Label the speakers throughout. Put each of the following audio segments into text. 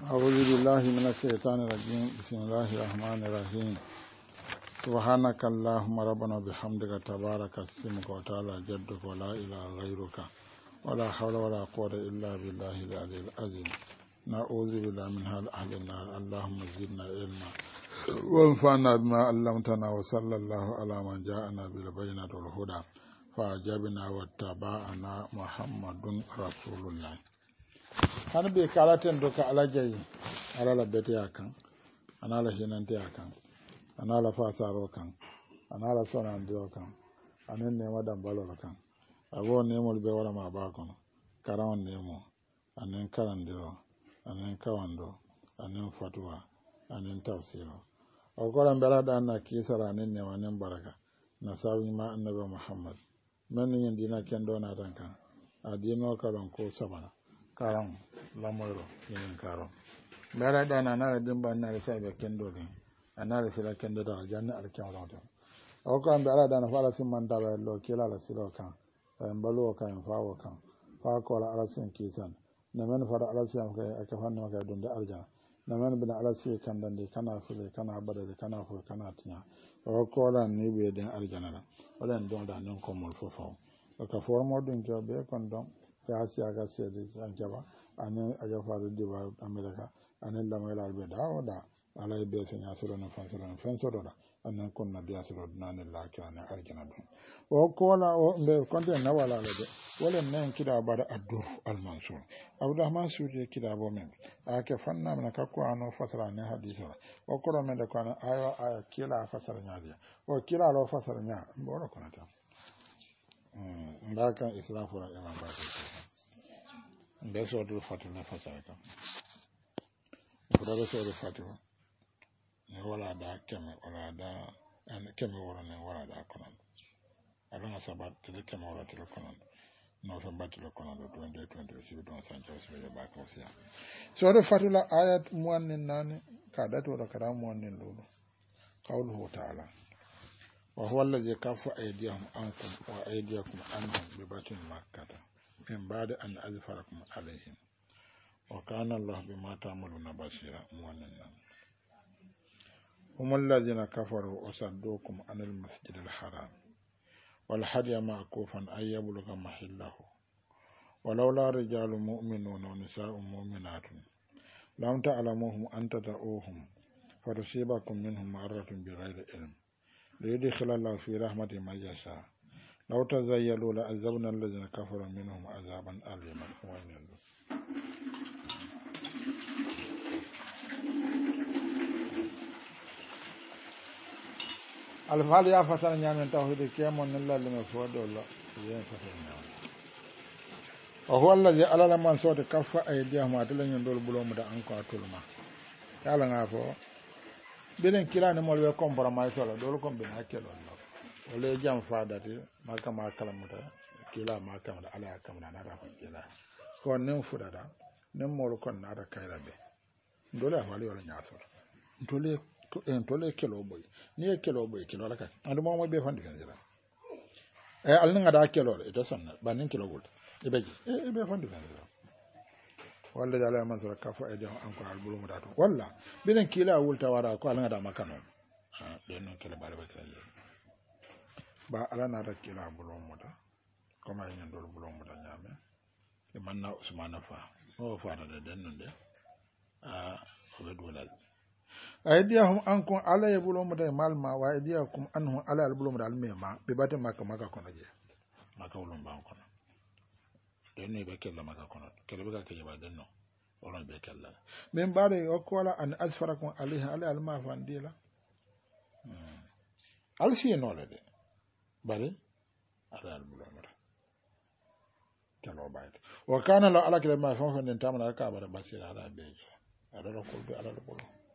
Speaker 1: أعوذ بالله من الشيطان الرجيم بسم الله الرحمن الرحيم سبحانك اللهم ربنا بحمدك تبارك اسمك وتعالى جدك ولا إله غيرك ولا حول ولا قوة إلا بالله العلي العظيم نعوذ بالله من أهل النار اللهم زدنا علما وانفعنا بما علمتنا وصلى الله على من جاءنا بالبينات والهدى فأجبنا واتبعنا محمد رسول الله hani ɓe kalaten do ka ala jayi alala beteya kan anala hinanteya kan anala fasaro kan anala sonandiro kan anin nema dambalol kan abo nemol ɓe waɗama ba kono karawon nemo anin karandiro anin kawando anin fatuwa anin tafsiro o koɗon mbelaɗa na kisara anin nema anin baraka na sawima annabi muhammad men yin dina ken donatan kan a dino kalon ko sabana karam lamoyro yin karam mera dana na dimba na sai be kendo ni anara sila kendo da janna alkan rawta o ko ambe ala dana fala sim man dala lo kila la silo kan en balu kan faawo kan fa ko la ala sin kisan na men fara ala sin ka aka fanno ka donde aljana na men bin ala sin kan dande kana fule kana badade kana fu kana tinya o ko la ni be den aljana la wala don da non ko mol fofo ka formo dun ko be kon don ya siyaga seede an jaba anen aja faade diwa america anen lamoyla albe da da alay be senya soro no fansoro da anen konna biya soro nane la kirane arjana dum o kola o be konte na wala le de wala nen kida bada addur al mansur abdurrahman sudi kida bo men ake fanna men ka ko ano fasara ne hadisa o ko men de ko ayo aya kila fasara nyaade o kila lo fasara nya mboro kono ta ndaka israfu la imam baki mbe sodu fatima fasaka fudaro sodu fatima ne wala da keme wala da an keme wala ne wala da konon alanga sabat tele keme wala tele konon no fa batile konon do 2020 don sanjo sebe ba ko sia sodu fatima ayat muannin nani ka dato da karam muannin lulu qawluhu ta'ala وهو الذي كف أيديهم عنكم وأيديكم عنهم ببطن مكة من بعد أن أظفركم عليهم وكان الله بما تعملون بصيرا مؤمنا هم الذين كفروا وصدوكم عن المسجد الحرام والهدي معكوفا أن يبلغ محله ولولا رجال مؤمنون ونساء مؤمنات لم تعلموهم أن تدعوهم فتصيبكم منهم معرة بغير علم ليدخل الله في رحمة من يشاء لو تزيلوا لعذبنا الذين كفروا منهم عذابا أليما الفعل يا فتن نعم توحيد كيمون الله لما فود الله وهو الذي على لمن صوت كف أيديهم أتلين يندول بلوم دا أنكو أتلما يالا ngafo bilen kilani mol we compromise wala dole ko bin hakkelo no wala jam faadati maka ma kalamuta kila ma kamada ala kamada na rafa kila ko nen fudada nen mol kon na da kayrabe dole wali wala nyaaso dole kelo boy ni kelo boy kelo la ka andu mo be fandi kan jira alni ngada kelo e to sanna banin kelo gol e beji e be fandi kan jira walla jala man sura kafu e jam an ko albulu mudato walla bilen kila wulta wara ko ala ngada makano den non kala bare bakale ba ala na da kila bulu muda ko ma nyen dol bulu muda nyame e manna usmana fa o fa da den non de o be dolal aydiyahum ankum ala e bulu muda malma wa aydiyakum anhum ala al bulu muda al mema be batte makka kono je makka wulum ban kono denno be kella maka kono kele be ka jaba denno wala be kella men bare o kola an asfarakum alaiha ala al ma fandila al fi no le de bare ala al bulamara kelo bayt wa kana la ala kele ma fon den tamana ka bara basira ala bejo ala ko be ala ko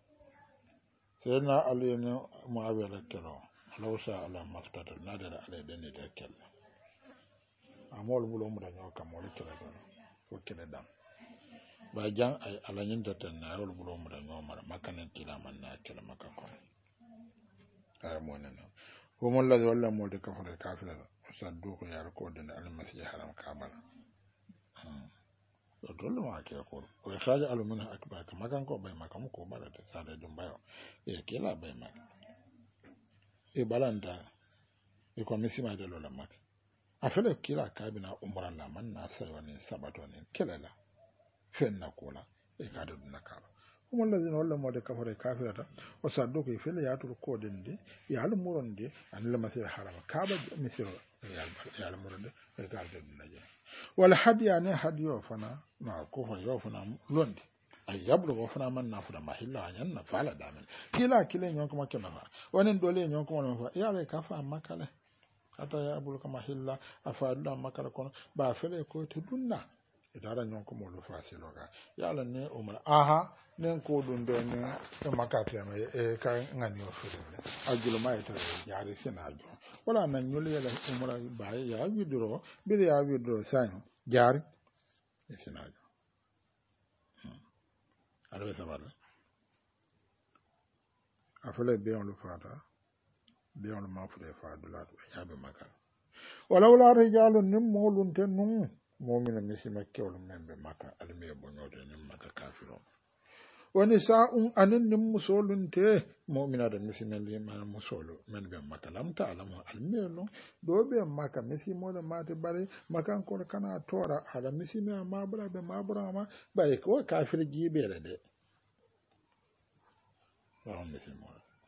Speaker 1: sena aliyene muawiya la kelo lawsa ala maftata nadara ala denni de kella amol bulo mu dañoo kam wala kele don ko kele dam ba jang ay ala nyinta tan na wol bulo mu dañoo mara makanen kila man na kele makako ay mo nana ko mon la wala mo de kafare kafira saddu ko yar ko den al masjid haram kaaba dole ma ke ko o khaja alumina akbar kama kan ko bai maka ko bala da sada dum bayo kila bai maka balanda ko misima de lola maka afele kila kabina umra la man na sayani sabato ne kelala fenna kula ka da nakala kuma lazina walla mo de kafare kafirata o saddo ko fele ya tur ko dende ya al muronde an la masir harama kaba misir ya al muronde ka da naje wala hadiya ne hadiyo fana ma ko fa yo fana londi ay yablu ko fana man na funa mahilla nyan na fala damen kila nyon ko makena fa wonen dole nyon ko ma fa ya le kafa makale ata ya bulu kama hilla afadda makala kono ba fele ko to dunna idara nyon ko mo lo fasilo ga yalla ne umar aha nen ko dun de ne makati ma ka ngani o fele ajulo ma ita yaari senajo wala nan nyule yala umar ba ya widro bi ya widro san jaari senajo alwe sabala afele be on lo fata biyon ma fude fa dula to yabe makal wala wala rijalun nim molun ten num mu'mina misima kewlu membe maka alme bonyoto nim maka kafiro woni sa'un anin nim musolun te mu'mina da misima li ma musolu men be maka lam ta alamu alme no do be maka misimo da mate bare makan ko kana tora ala misima ma bura be ma bura ma bare ko kafir gibe de ba misimo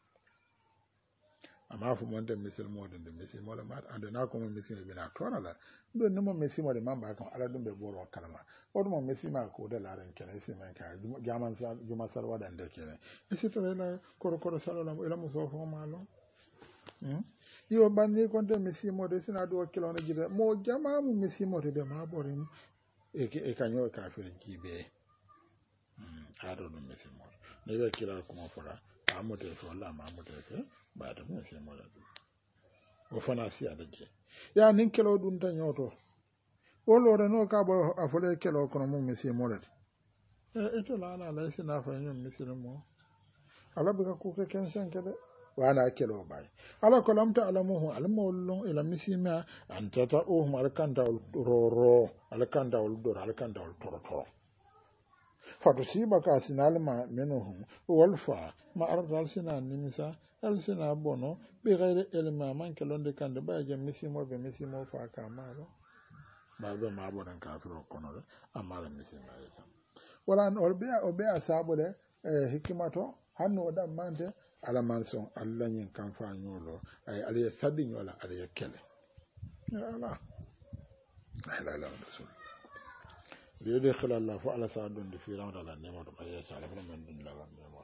Speaker 1: amma fu mon de misil modin de misil mola ma ande na ko misil be na tora la do no misil mo de mamba kan ala dum be boro kalma o dum misil ma ko de la ren kene si men ka jaman sa juma sar wada de kene e si to la ko salo la ila mo so fo malo yo banni ko de misil mo de sina do kilo na jide mo jama mu misil mo de ma borim e kanyo ka fe jibe ado dum misil mo ne be kila ko mo fara amote so la ma amote fe ba da mun sai mala o fana siya da je ya nin kelo dun tan yoto o lore no ka bo afole kelo kono mun mesi mola to la la sina fa nyum mesi mo ala bi ka ku ke ken sen kede wa na kelo bai ala ko lamta alamuhu almawlun ila mesi ma antata o mal kanda roro al kanda ul dor al kanda ul toro fatusibaka sinalma minhum walfa ma ardal sina nimisa al sina bono bi ghairi ilma man kelonde kande ba jam misimo be misimo fa kamaro ba be ma bonan kafiro kono amara misimo yata wala o be asabu de hikimato hanno da mande ala manson Allah nyin kan fa nyolo ay aliya saddi nyola aliya kele ya ala la rasul ليدخل الله فعل سعد في رمضان على النعمة ما يشاء من دون الله النعمة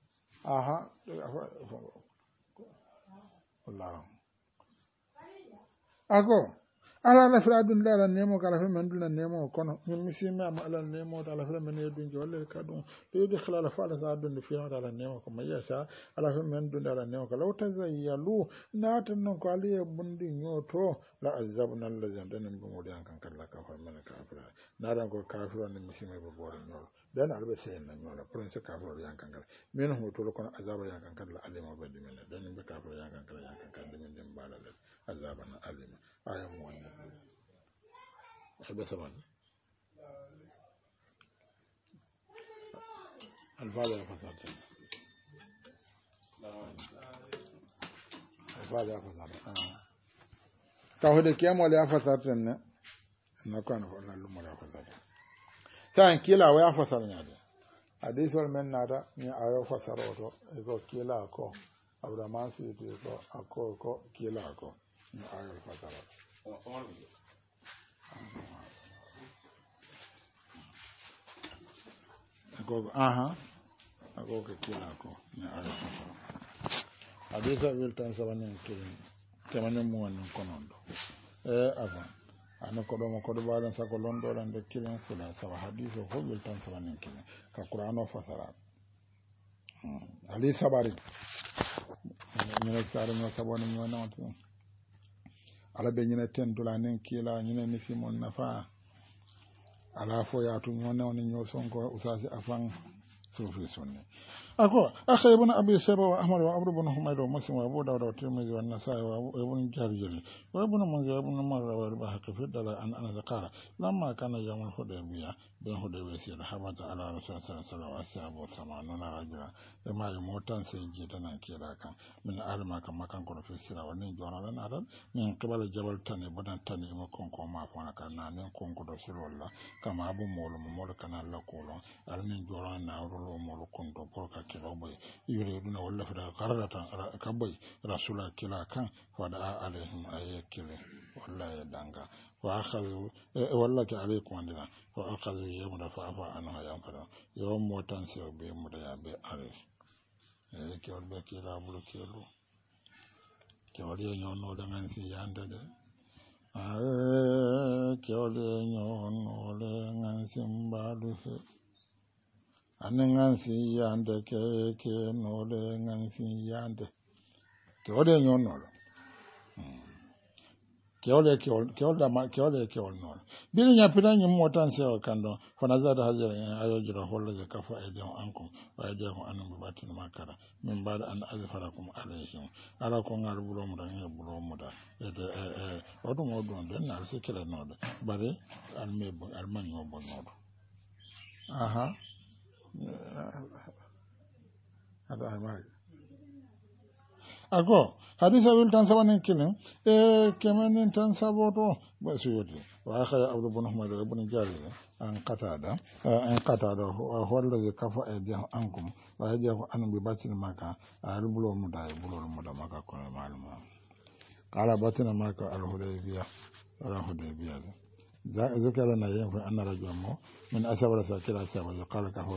Speaker 1: الله أكو ala la fra dun la nemo kala fe men dun nemo kono min misima ma ala nemo ala fe men dun jolle ka dun to de khala fa ala dun fi ala nemo ko ma yasa ala fe men dun ala nemo kala o tazayyalu na tan non ko ali bundi nyoto la azabna allazina dan bu mo dan kan kala ka fa men kafira na dan ko kafiro ni misima be bor nyol dan albe sen na nyola prince kafiro yan kan kala men ho to ko azaba yan kan kala alima be dimen dan be kafiro yan kan kala dimen dem balal azabana alima ayam wani حدث من الفاظ فساد الفاظ فساد توحيد كيام ولا فساد نكون ولا لما فساد كان كلا ويا فساد نادي حديث من نادا ني ايو فساد اوتو اكو كلا اكو ابرامان سيتي اكو اكو كلا اكو ني ايو فساد agogo kila ko ni ala hadisa wil tan sabanen kirin kemanen mo won konondo avant ana ko do mo ko do balan sa ko londo lan de kirin fula sa hadisa ko wil tan sabanen kirin ka qur'ano fasara ali sabari ni sare mo sabone mo nawto ala be nyina ten dulanen kila nyina ni simon nafa ala fo ya tu nyone on nyo sonko usasi afan sufi sunni ako akhay ibn abi shayba wa ahmad wa abd ibn humayd wa muslim wa abu dawud wa tirmidhi wa an-nasa'i wa ibn jarir wa ibn munzir wa ibn marra wa al-bahaqi fi dalal an ana qala lamma kana yawm al-hudaybiyah bin hudaybiyah sir habata ala rasul sallallahu alaihi wa sallam rajula ma yumotan sai jidana kira kan min alma kan makan ko fi sira wa nin jona lan adan min qibala jabal tani badan tani ma kon ko ma fona kan na nin kon ko do sir walla kama abu molo kana la ko lo al nin jona na ro molo kon do por ka kilo boy yuriduna walla fada qarata kaboy rasula kila kan wada alaihim ayakile walla ya danga wa akhadhu walla ta alaikum andina wa akhadhu yawma fa'a anha ya fada yawm motan se be mu da ya be ares ke wala ke la bulu ke lu ke wala nyono da ngan si yanda de ke wala nyono le ngan simbalu he anengansi yande ke nole ngansi yande ke ode nyonolo ke ode nol bini nya pida nyi motan se o kando fona zada haje ayo jira holle je kafa ede ankum wa ede ko anum batin makara min bada an azfarakum alayhim ala ko ngal bulo mu da ngi bulo mu da ede odo mo don den na se kala node bare almebo almanyo bo nodo aha ada amai ago hadisa wil tan sabanen kilin kemanin tan saboto basuyoti wa akha abdu ibn ahmad ibn jarir an qatada walla kafa aydi ankum wa aydi an bi batin maka albulo mudai bulo muda maka ko maluma qala batin maka al-hudaybiyah ذكر لنا أن رجلا من أسباب ساكرة سبب يقال كهو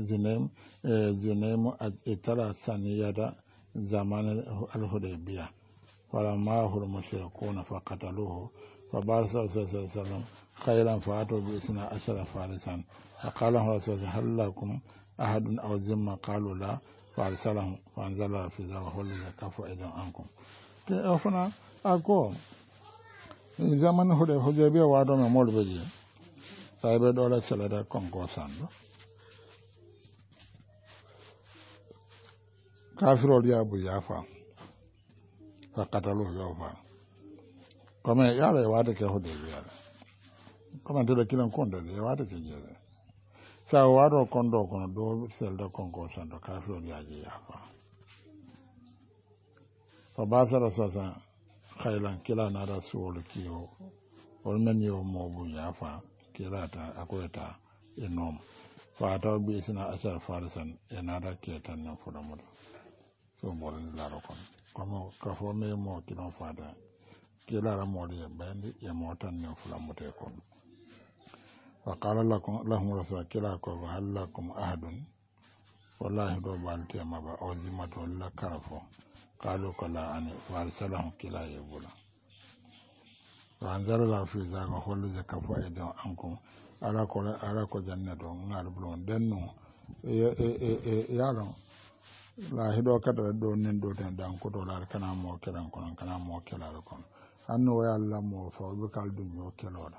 Speaker 1: زنيم اتلى سنية زمان الحديبية فلما هو المشركون فقتلوه فبعث صلى الله عليه وسلم خيرا فأتوا بإثنى عشر فارسا فقال رسول الله هل لكم أحد أو ذمة قالوا لا فأرسلهم فأنزل في ذلك هو الذي كفوا أيديهم عنكم كيفنا أقول zaman hude be wado me molbe je saybe dole selada konko sando kafiro ya bu yafa fakatalu yafa kama yale wade ke hude be yale kama dole kilan kondo le wade ke jere sa wado kondo kono do selda konko sando kafiro ya je yafa fa basara sasa khailan kila na rasul kiyo olmen yo mobu yafa kila ta akweta enom fa ta bi sina asar farisan enada ketan na fudamu so bolen la rokon como ka fo me mo kino fada kila ra modi bandi e motan na fudamu te kon wa qala lahum rasul kila ko halakum ahadun wallahi do balte maba o zimato la karafo قالوا كلا أن فارسلهم كلا يبولا وأنزل الله في ذلك هو كفوا أيديهم عنكم على كل جنة ناربلون دنو يالون لا هدو كتر دو نندو تندان كتو لا كنا مو كلام كنا مو كلام كون أنو يالله مو فوق الدنيا كلام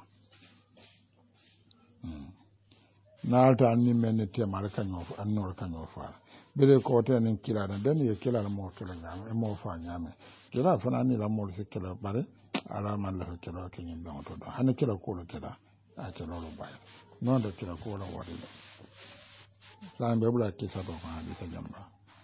Speaker 1: naalta anni men temar kanyo annor kanyo fa bele ko ten kila na den ye kila mo kila nyame e mo fa nyame kila fana ni la mo se kila bare ala man la kila ke nyim ba to do han kila ko lo kila a ke lo ba non do kila ko lo wadi la be bula ki sa do fa di ta jamba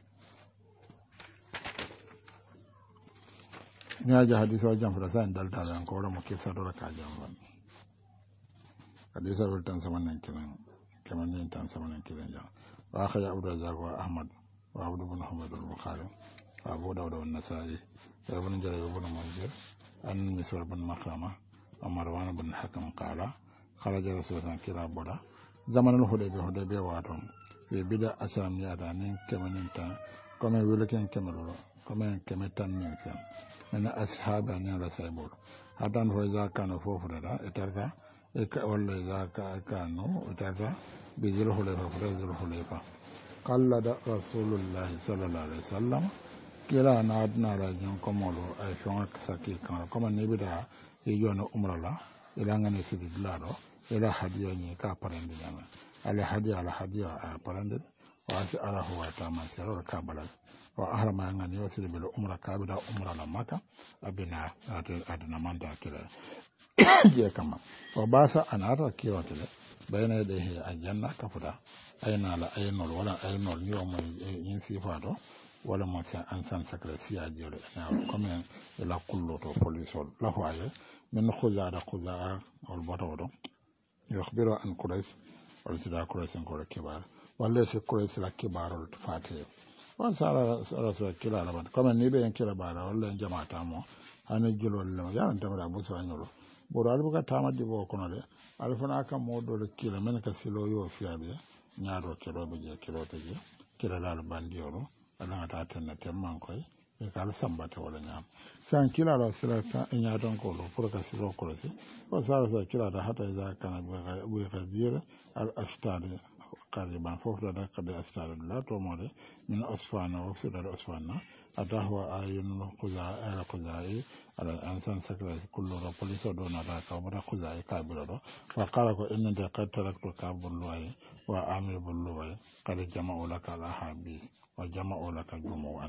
Speaker 1: ni aja hadisa jamba sa dal ta ran ko lo mo ki sa do ka jamba hadisa wal tan sama nan kilan كمان ينتهي سمعنا كذا جا وآخر عبد الرزاق وأحمد وعبد بن حمد البخاري وأبو داود والنسائي وابن جرير وابن منذر أن مسور بن مخرمة ومروان بن الحكم قال خرج رسول الله كلا بودا زمن الحديبية واتهم في بدء أسلام يادانين كمان ينتهي كمان ولكن كملوا كمان كمتان من أصحاب أن يرسلوا حتى إذا كانوا فوفردا إتركا ولا إذا كانوا إتركا بذل حليفة قلد رسول الله صلى الله عليه وسلم كلا نادنا رجل كمولو أي شونك سكي كان كما نبدا يجون عمر الله إلى أن يسجد الله إلى هديه نيكا برند جانا على هديه وأتي على هو تاما سيرور كابلا وأهرم أن يوصل بالأمر كابلا أمر لمكة أبنا أدنى من ذاكرة جي كما وباس أن أرى كيوتله بين يديه الجنة كفدا أين على أينول ولا أينول يوم ينسيفاتو ولا موسى أنسان سكرسيا جيرو كما إلى كله بوليس له عليه من خزاعة والبطورو يخبر عن قريش ولسدا قريش نقول كبار وليس قريش لا كبار الفاتح وسأل رسول كلا لبن كما نبي إن كلا بارا ولا جماعة تامو أنا جلو لهم يا أنت مرا بوسوا نيرو بورال بكا تاما دي بو كونو دي alfana ka modo le kila men ka silo yo fiabe nyaado kilo be je kilo te je kila la bandioro ala ta tanna temman koy e kala sambata wala nyam san kila la sila ka nyaado ko lo pour ka silo ko le o sa kila da hata za kana be ka dire al astad قريبا فوق لا قد أستعد لا تومره من أصفانا وفسد الأصفانا أتاه آيون قزاي على الإنسان سكر كل ربوليس دون ذاك وبرا قزاي كابلو فقال إن أنت قد تركت كاب اللوي وعامل باللوي قد جمعوا لك الأحابيس وجمعوا لك جموعا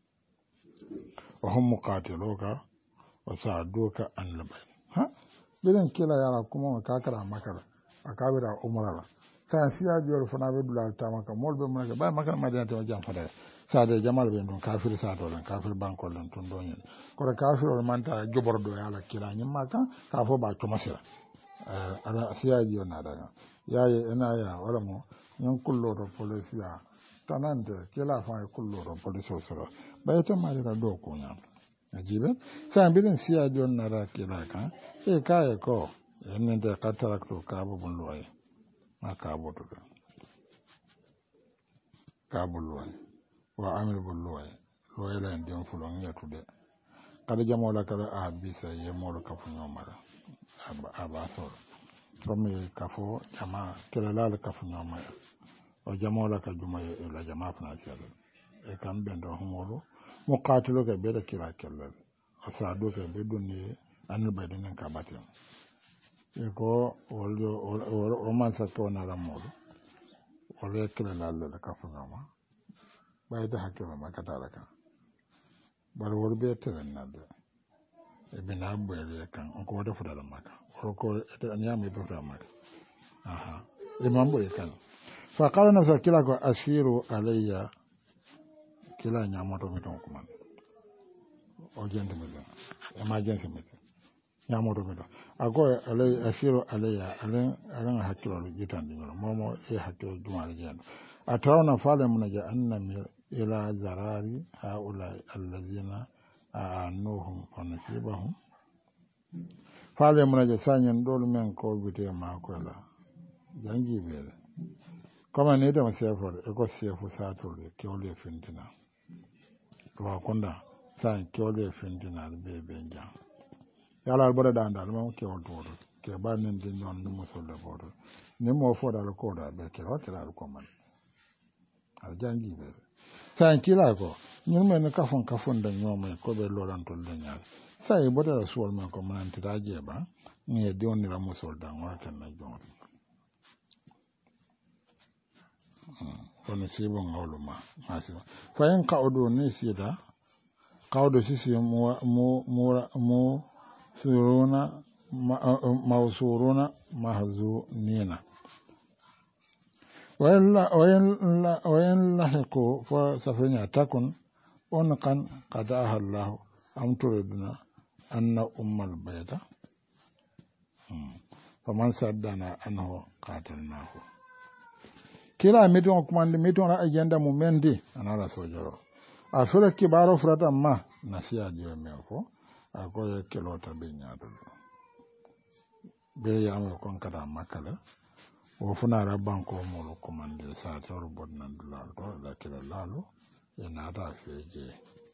Speaker 1: وهم مقاتلوك وساعدوك أن لبين ها بدن كلا يا كومو كاكرا مكرا أكابر أمرا sa siya jor fana be dula tamaka molbe munaka ba maka madina to jam fada sa de jamal be don kafir sa to lan kafir banko lan ton don yin ko kafir o manta jobordo yala kila nyim maka ka fo ba to masira ala siya jor na daga yaye ina ya wala mo nyon kullo to polisia tanande kila fa kullo to poliso soro ba to mari da do ko nyam ajibe sa bidin siya jor na da kila kan e kaye ko enen de katarakto ka bo bon loye ma kaboto ɗo kabol loye wa amir bol loye loyela en ndiyam fulon yetude kada jamola kala a bisa yemolo kafu ñomara aba soro comme kafo jama kelelala kafu ñomaya o jamola ka juma la jama fana sel e kam ɓen ɗo humolo mo katilo ke ɓeɗa kira kellel o sadu ke ɓe ɗonni anil ɓayɗenen ka baten ko o man sa to na ramodo o le kele la le ka funa ma bay da hakelo ma ka tala kan bar wor be tele na de e bina boye kan on ko da fudala maka ko e an yami be fudala maka aha e man boye kan fa qala na kila ko ashiru alayya kila nyamoto mi ton kuma o jende mi emergency mi nyamoto mi do ago alay asiro alaya alan hakilo jitandi ngoro momo e hakilo dumare jendo atawna fale mun ja annami ila zarari haula allazina anuhum fa nasibahum fale mun ja sanyen dol men ko bite ma ko la jangi bele kama ne da masefor e ko sefu satore kewle fintina to konda san kewle fintina be benja yala albara da andal mo ke on todo ke ba nen din non mo so le bodo ni mo fo dal ko da be ke hotel al ko man al jangi be san kila ko nyum men kafon da nyoma ko be loran to le nyal sai bodo rasul man ko man tita jeba ni de on ni la mo so da wa kan na jon kono sibon ngawluma masiba fayin qawdo ni sida qawdo sisi mo suruna mawsuruna mahzunina wayan lahiqu fa safanya takun unqan qadaha Allah am turiduna anna ummal bayda faman saddana anhu qatalnahu kila miton kumande miton agenda mu mendi anala sojoro a fura kibaro furata ma nasiya diyo meko akoye kelota be nyaado be yamo kon kada makala o funara banko mo commande sa tor bonnan dulal to la kila lalo e nata feje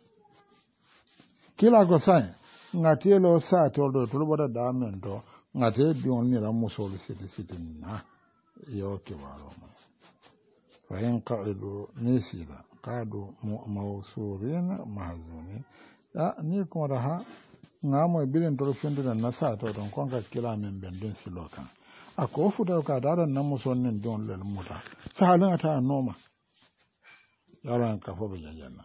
Speaker 1: kila go sai ngatelo sa tor do to boda damen to ngate bion ni la musol siti na yo kibaro ma fa in qaidu nisila qadu mawsurina mahzunin ni ko raha ngamo bilen to fendina na sa to don konka kila men ben den silokan ako futa ka dara na muson nen don lel muta sa halin ata noma yaran ka fo be janna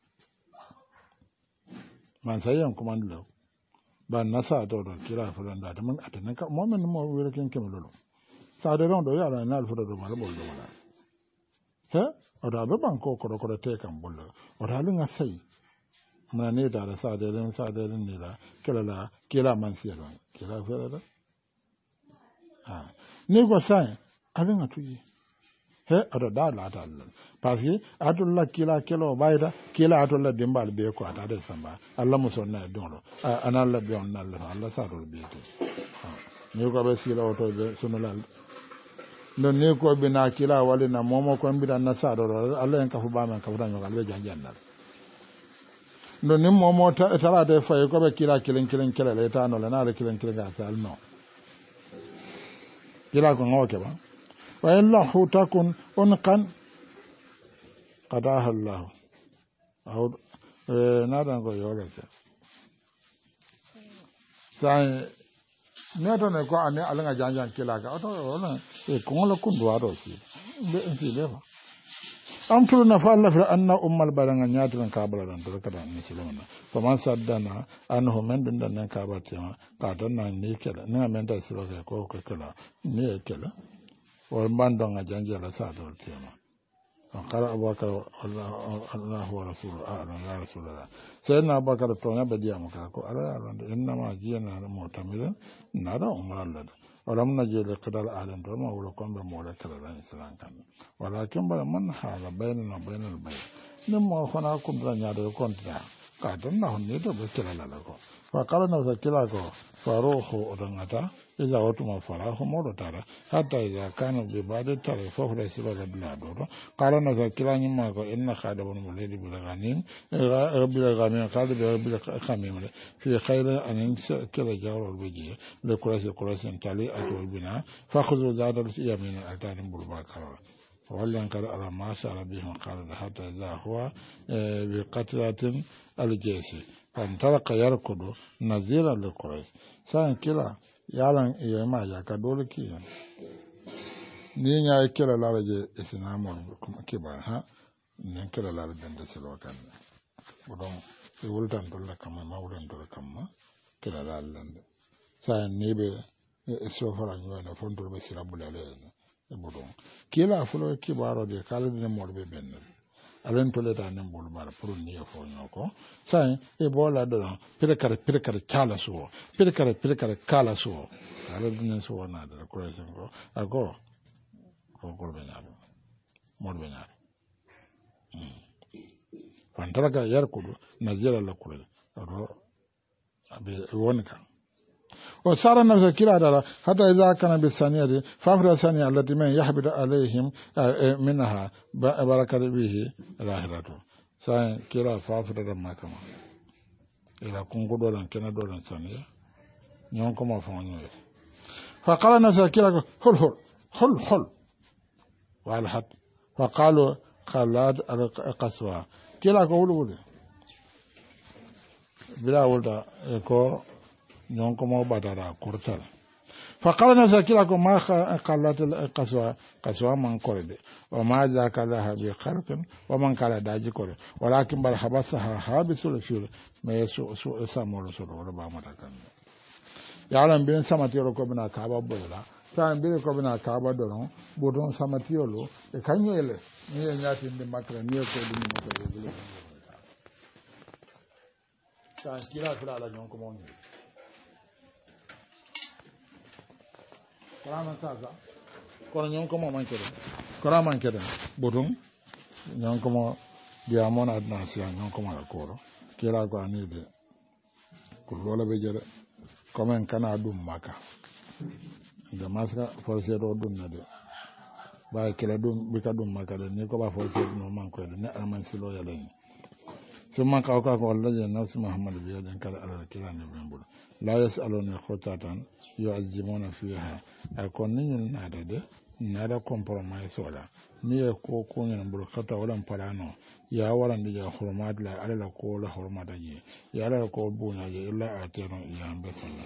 Speaker 1: man sayan kuma ndlo ba nasa to do kira fulan da man atanan ka mo men mo wele ken kemelo sa de rondo yara na alfuda do mal boldo wala he oda be ban ko ko te kan bollo oda linga sai mana ne da sa de ne da kila man siyala kila fere da ha ne go sai alinga tuyi he oda da la ta Allah parce que atulla kila kelo bayda kila atulla dimbal be ko ata de samba Allah mo sonna donlo ana Allah be on Allah sa do be te ne ko be sila oto be sunulal non ne ko be na kila wale na momo ko mbi na sa do Allah en ka fu ba man ka fu dan ngal be janjannal non ni momo tara de fay ko be kila kilen le ta no le na le kilen ga sal no kila ko ngoke ba wa illa hutakun unqan qadaha Allah aw na dan go yole sai ne to ne ko ane alanga janjan kila ga to ona e ko ngolo kundu ado si be fi le ba am tu na fa Allah fa anna ummal baranga nyaatu ka bala dan to kada ni silona to man saddana anhu men dun dan ka ba tema ka don na ni kala na men da silo ko kala ni kala o mandon ga janjala sa do tema قال أبو بكر الله ورسوله أعلم يا رسول الله سيدنا أبو بكر تونا بديا مكاكو على إنما جينا معتمدا نرى عمر الله ولم نجي لقدر أعلم دوما ولكم بمولى كلا الإسلام كان ولكن من حال بيننا وبين البيت نمو خنا كم رنيا دو كونتنا كاتنا هنيتو بكلا لالكو فقال نوزا كلاكو فروحو أدنغتا إذا وتما فراه مولو تارا حتى إذا كانوا ببعض التاريخ فهو سيرو ربلا قال نوزا كلا نماكو إن خادم المولد بالغنيم قال بالخميم في خير أن كلا جاور الوجيه لكراسي تالي أتو البناء فخذوا ذات اليمين الأتان بالباكر ولا انكر على ما سأل بهم قال حتى إذا هو بقتلة الجيش فانطلق يركض نزيلا لقريش سان كلا yalan iya ma ya ka dole kiyan ni ya kira lalaje isinamon kuma ke ba ha ni kira lalaje da silokan budon e wultan dolla kama ma wultan dolla kama kira lalaje sai ne be so fara ni na fondo be sira bulale e budon kila fulo ke baro de kala ne morbe benna alen to leta nem bol bar pour ni fo nyoko sai e bola do pere kala so pere kala so ala dinen so na da ko sen ko ago ko benyaro mol benyaro fantara ka yar kudu najira la kule ro abe wonka وصار النفس كلا دارا حتى إذا كان بالثانية فافر الثانية التي من يحبط عليهم منها بركة به راهرته ساين كلا فافر ما كما إلى كونغو دولان كنا دولان ثانية نيونكم أفهم فقال النفس كلا هل والحد فقالوا خلاد القسوة كلا قولوا بلا ولد كو ñon ko mo badara kurtal fa qala zakira ko ma qalat al qaswa man korede wa ma zakala habi kharqan wa man kala daji kore walakin bal habasaha habisul shur me su samolo so do ba mata kan yaran bin samati ko bina ka ba boyla tan bin ko bina ka ba do no bodon samati lo e kanyele ni nyati ndi makra ni ko dum makra do tan kira kula la ñon ko mo ni Karaman sasa kono ñon ko mo mankede karaman kede botum ñon ko mo dia mon adna sia ñon ko mala koro kira ko anide ko lola be jere comme kana dum maka de maska forcé do dum na de ba kila dum bi ka dum maka de ni ko ba forcé no man ko de ne aman silo ya len summa ka ko wallahi nafsu muhammad bi yadan kala ala kila ne bembul la yasaluna khutatan yu'azzimuna fiha akon ni nada de nada compromise wala ni ko ni bul khata wala parano ya wala ndi ya hurmat la ala ko la hurmata ji ya ala ko bunya je illa atero ya be sonna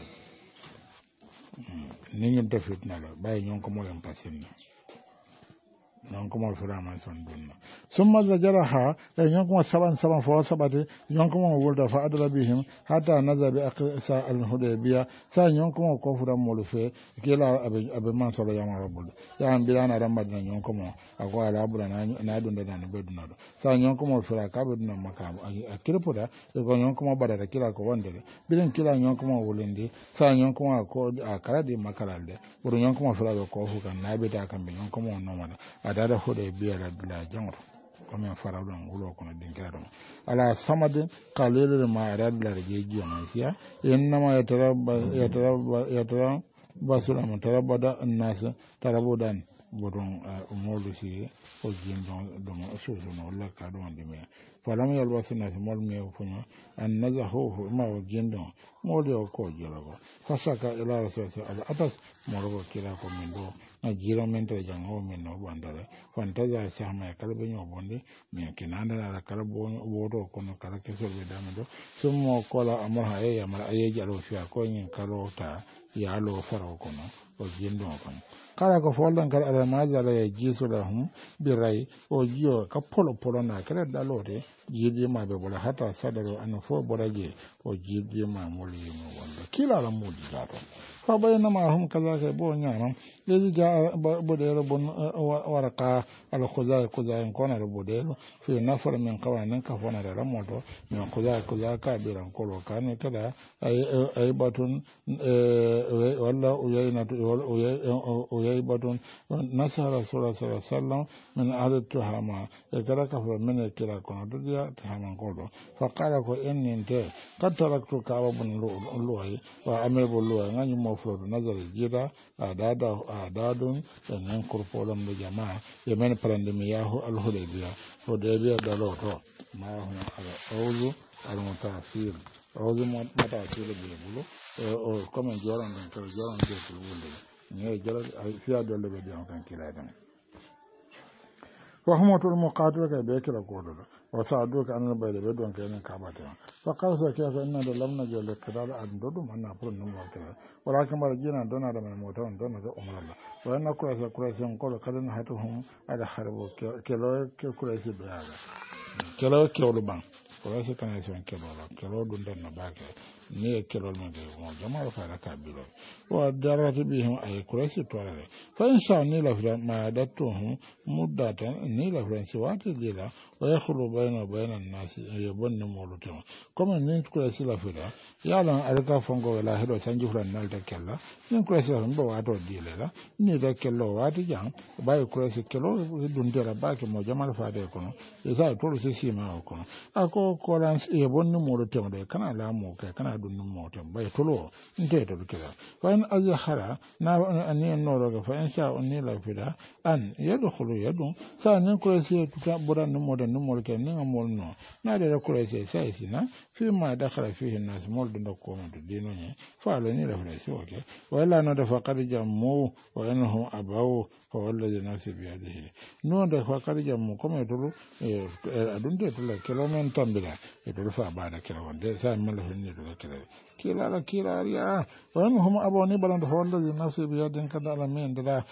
Speaker 1: ni ngi defit na la bay ñon ko mo len pasin non ko mo fura man son dunna summa zajaraha yonkuma saban fo sabati yonkuma wulda fa adra bihim hatta naza bi aqsa al hudaybiya sa yonkuma ko fuda molu fe kila abe man solo yama rabbul ya ambirana ramad na yonkuma ako ala bula na dunda na beduna do sa yonkuma fura ka beduna makam akirpuda e ko yonkuma badata kila ko wondere bilen kila yonkuma wulindi sa yonkuma ko akara di makaralde buru yonkuma fura ko fu kan na beta kan be yonkuma no mala adada hudaybiya la jangro comme farawɗon wulo kono ɗinkira ɗum ala samade kalelere ma aɗaɗlare jeejiyo ma siya yennama yatara basulama tarabada annasa taraboɗani boton moldu si o jindon ɗum susuno walla ka ɗum andi me falam yalbasunasi mol me fuño an naja hoho ma o jindon moli o ko jologo fasaka ila rasulsa ala atas morogo kira ko min ɗo na jiro men tere jang o min no bandare fantaja sahma e kala be ñoo bonde min kinanda ala kala woto kono kala kesolɓe dame ɗo summo kola amor ha yeyi amara ayeji alo fiya ko ñin kalota yaalo faraw kono o jindon kon kala ko follan kala ala majala e jiisuɗa hum ɓiray o jiyo ka polo na kala ɗalote jiiɗimaɓe bola hata sadaro ana fo boraje o jiiɗima moliyimo walla kilala muudi jaton fa ɓaynama hum kasake bo ñamam leydi ja boɗero bon wara ka ala kusa en konare boɗero fi nafara min kawa nen ka fonare ramoto min kusa ka ɓiran kolo kane kada ay batun walla uyay batun nasa rasulullah sallallahu alaihi wasallam min ahli tuhama e kada ka fo men kira kono dodiya tuhaman kodo fa qala ko enninte kad taraktu kawa bun luway wa amir bul luway ngani mo frodo nazari jida adadun enen kurpolom de jama e men prande mi yahu al hudaybiya daloto ma hum ala awlu al mutafir awlu mutafir be bulu o comme joran den ko joran de ko wulde ne jara fiya dolle be diam kan kiladen wa humatul muqatil ka be kila kodo wa sa'du ka an bayde be don kenen kabata fa qawsa ka fa inna da lamna jalla kadala an dodum anna pur num wa kala wala kan bar jina dona da mo ton dona da umralla wa anna kurasa ko kadan hatuhum ada harbo kelo kurasi be ala kelo kelo ban kurasa kan son kelo dun dan na bake ne kelo ma de mo jamal fa ka bilo wa darati bihim ay kurasi tolare fa insha ni la fra ma datuhum muddatan ni la fra siwati dila wa yakhlu bayna an-nas yabunni mulutum comme ni kurasi la fra yalan alka fongo la hedo sanji fra nalta kella ni kurasi la mbo wato dile la ni da kello wati jang bay kurasi kelo dun dira bake mo jamal fa de kono e sa to se sima kono ako koran yabunni mulutum de kana la mo ke kana dun motam bay tolo nte to kila fa in azhara na ani noro fa in sha onni la fida an yadkhulu yadu sa nan kurasi tuta buran mo da mo ke ni amol no na da kurasi sai sina fi ma dakhala fihi nas mol do ko mo dino ne fa la ni la fida so ke wala no da fa qad jammu wa innahum abaw fa wallazi nasi bi yadihi no da fa qad jammu ko me to adun de to la kilomen tambila e to fa bada kilon de sa mala hinni to kila kilaria وانهم ابوني بلند هو الذي نفسي بيد كذا على من لا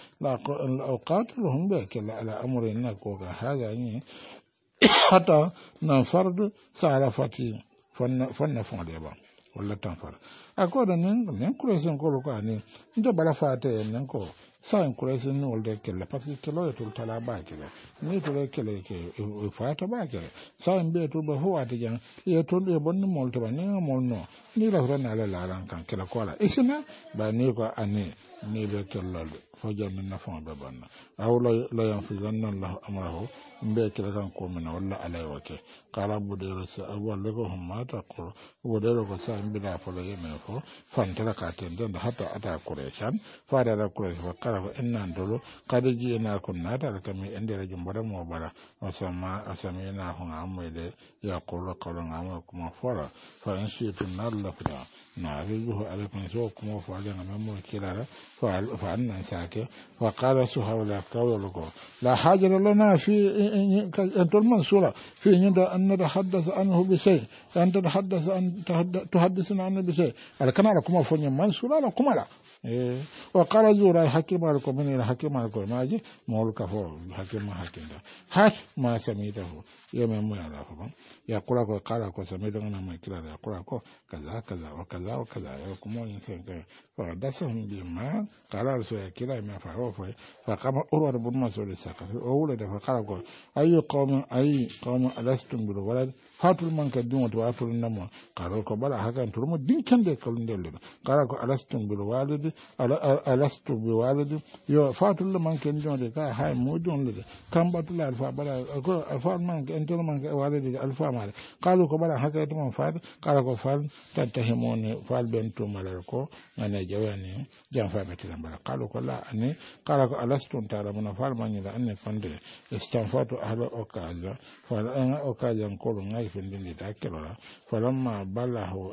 Speaker 1: اوقاتهم بك على امر انك هذا يعني حتى نفرد سعرفتي فن فندبا ولا تنفر اكو نن كريسن كولو كاني ndo bala fate nen ko sa kuresi ni wolde kelle parce que kelo e tul tala ba kele ni to le kele ke e fata ba kele sa mbe to ba ho ati jan e to le bonni molto ba ni mol no ni la rona la la ran kan kele ko la isina ba ni ko ani ni be kello fo jamin na fon be banna aw la yan fi zanna allah amrahu mbe kele kan ko min walla alay wake qala budero sa walla ko humma ta ko budero ko sa mbe da fo le me fo fantara ka tende hatta ata kureshan fada da kureshan kala inna ndolo kada ji na kunna da kami inda rage mbara mo bara asama na hun amede ya qulu qawlan amma kuma fara fa in shi tun Allah fida نعرضه عليكم سوكم وفعلنا ممو كلا فعلنا ساكي وقال سهو لا قول لكم لا حاجة لنا في أنت المنصورة في أن نتحدث عنه بشيء أن تحدثنا عنه بشيء على كنا لكم وفني منصورة لكم لا وقال زورا حكيم عليكم من الحكيم عليكم ماجي مولك فور حكيم هات ما سميته يوم ما يعرفه يقول لك قال لك سميته ما كلا يقول لك كذا كذا وكذا وكذا يقوم ينسى فدسهم بما قال رسول كلا ما فعلوا فقام أروى بن مسعود الثقفي أولد فقال أي قوم ألستم بالولد هاتوا المنك الدين وتواتوا النمو قالوا بلا حكا ترموا دين كان دي كلون دي قالوا ألستم بالوالد ألست بوالد يو فاتوا المنك الدين دي كا هاي مودون لدي كم بطل الفا بلا الفا المنك انتو المنك والد الفا مالي قالوا بلا حكا يتمون فاد قالوا فاد تتهموني فاد بنتو مالكو أنا جواني جانفا بتلان بلا قالوا لا أني قالوا ألستم تعلمون فاد من يلا أني فند استنفاتوا أهل أوكازا فأنا أوكازا نقولوا ناي فندين تاكلوا فلما بلغوا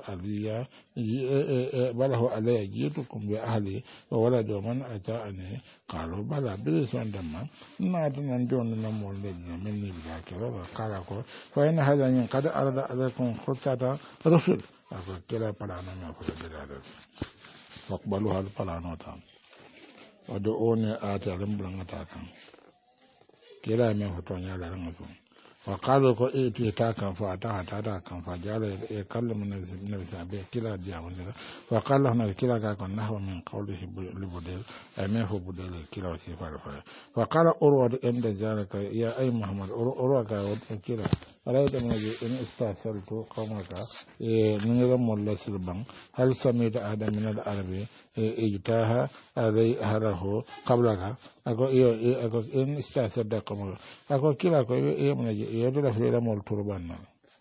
Speaker 1: علي جئتكم بأهلي وولد من أتاني قالوا بلى بلسان دم نادنا دون نمول لجنا مني بذاكرة قالوا فإن هذا قد أرد عليكم خطة رسل أقول كلا بلانا ما فلد ذلك فاقبلوها البلانا تام ودعوني آتي لمبلغ تاكم كلا ما فتوني لرمزون وقالوا ko eti ta kan fa ta kan fa jala e kallam nabi sabe kila dia wala wa qala hana kila ka kan nahwa min qawlihi li budel ay me fo budel kila wa sifa fa wa qala urwa inda zalika ya ay muhammad urwa ka kila alayda min in istasaltu qawmaka e ngira molla silban hal samida adam min al arabi ijtaha alay harahu qablaka ako ako in istasada qawmaka ako kila ko e mun yedo la fere mol turban na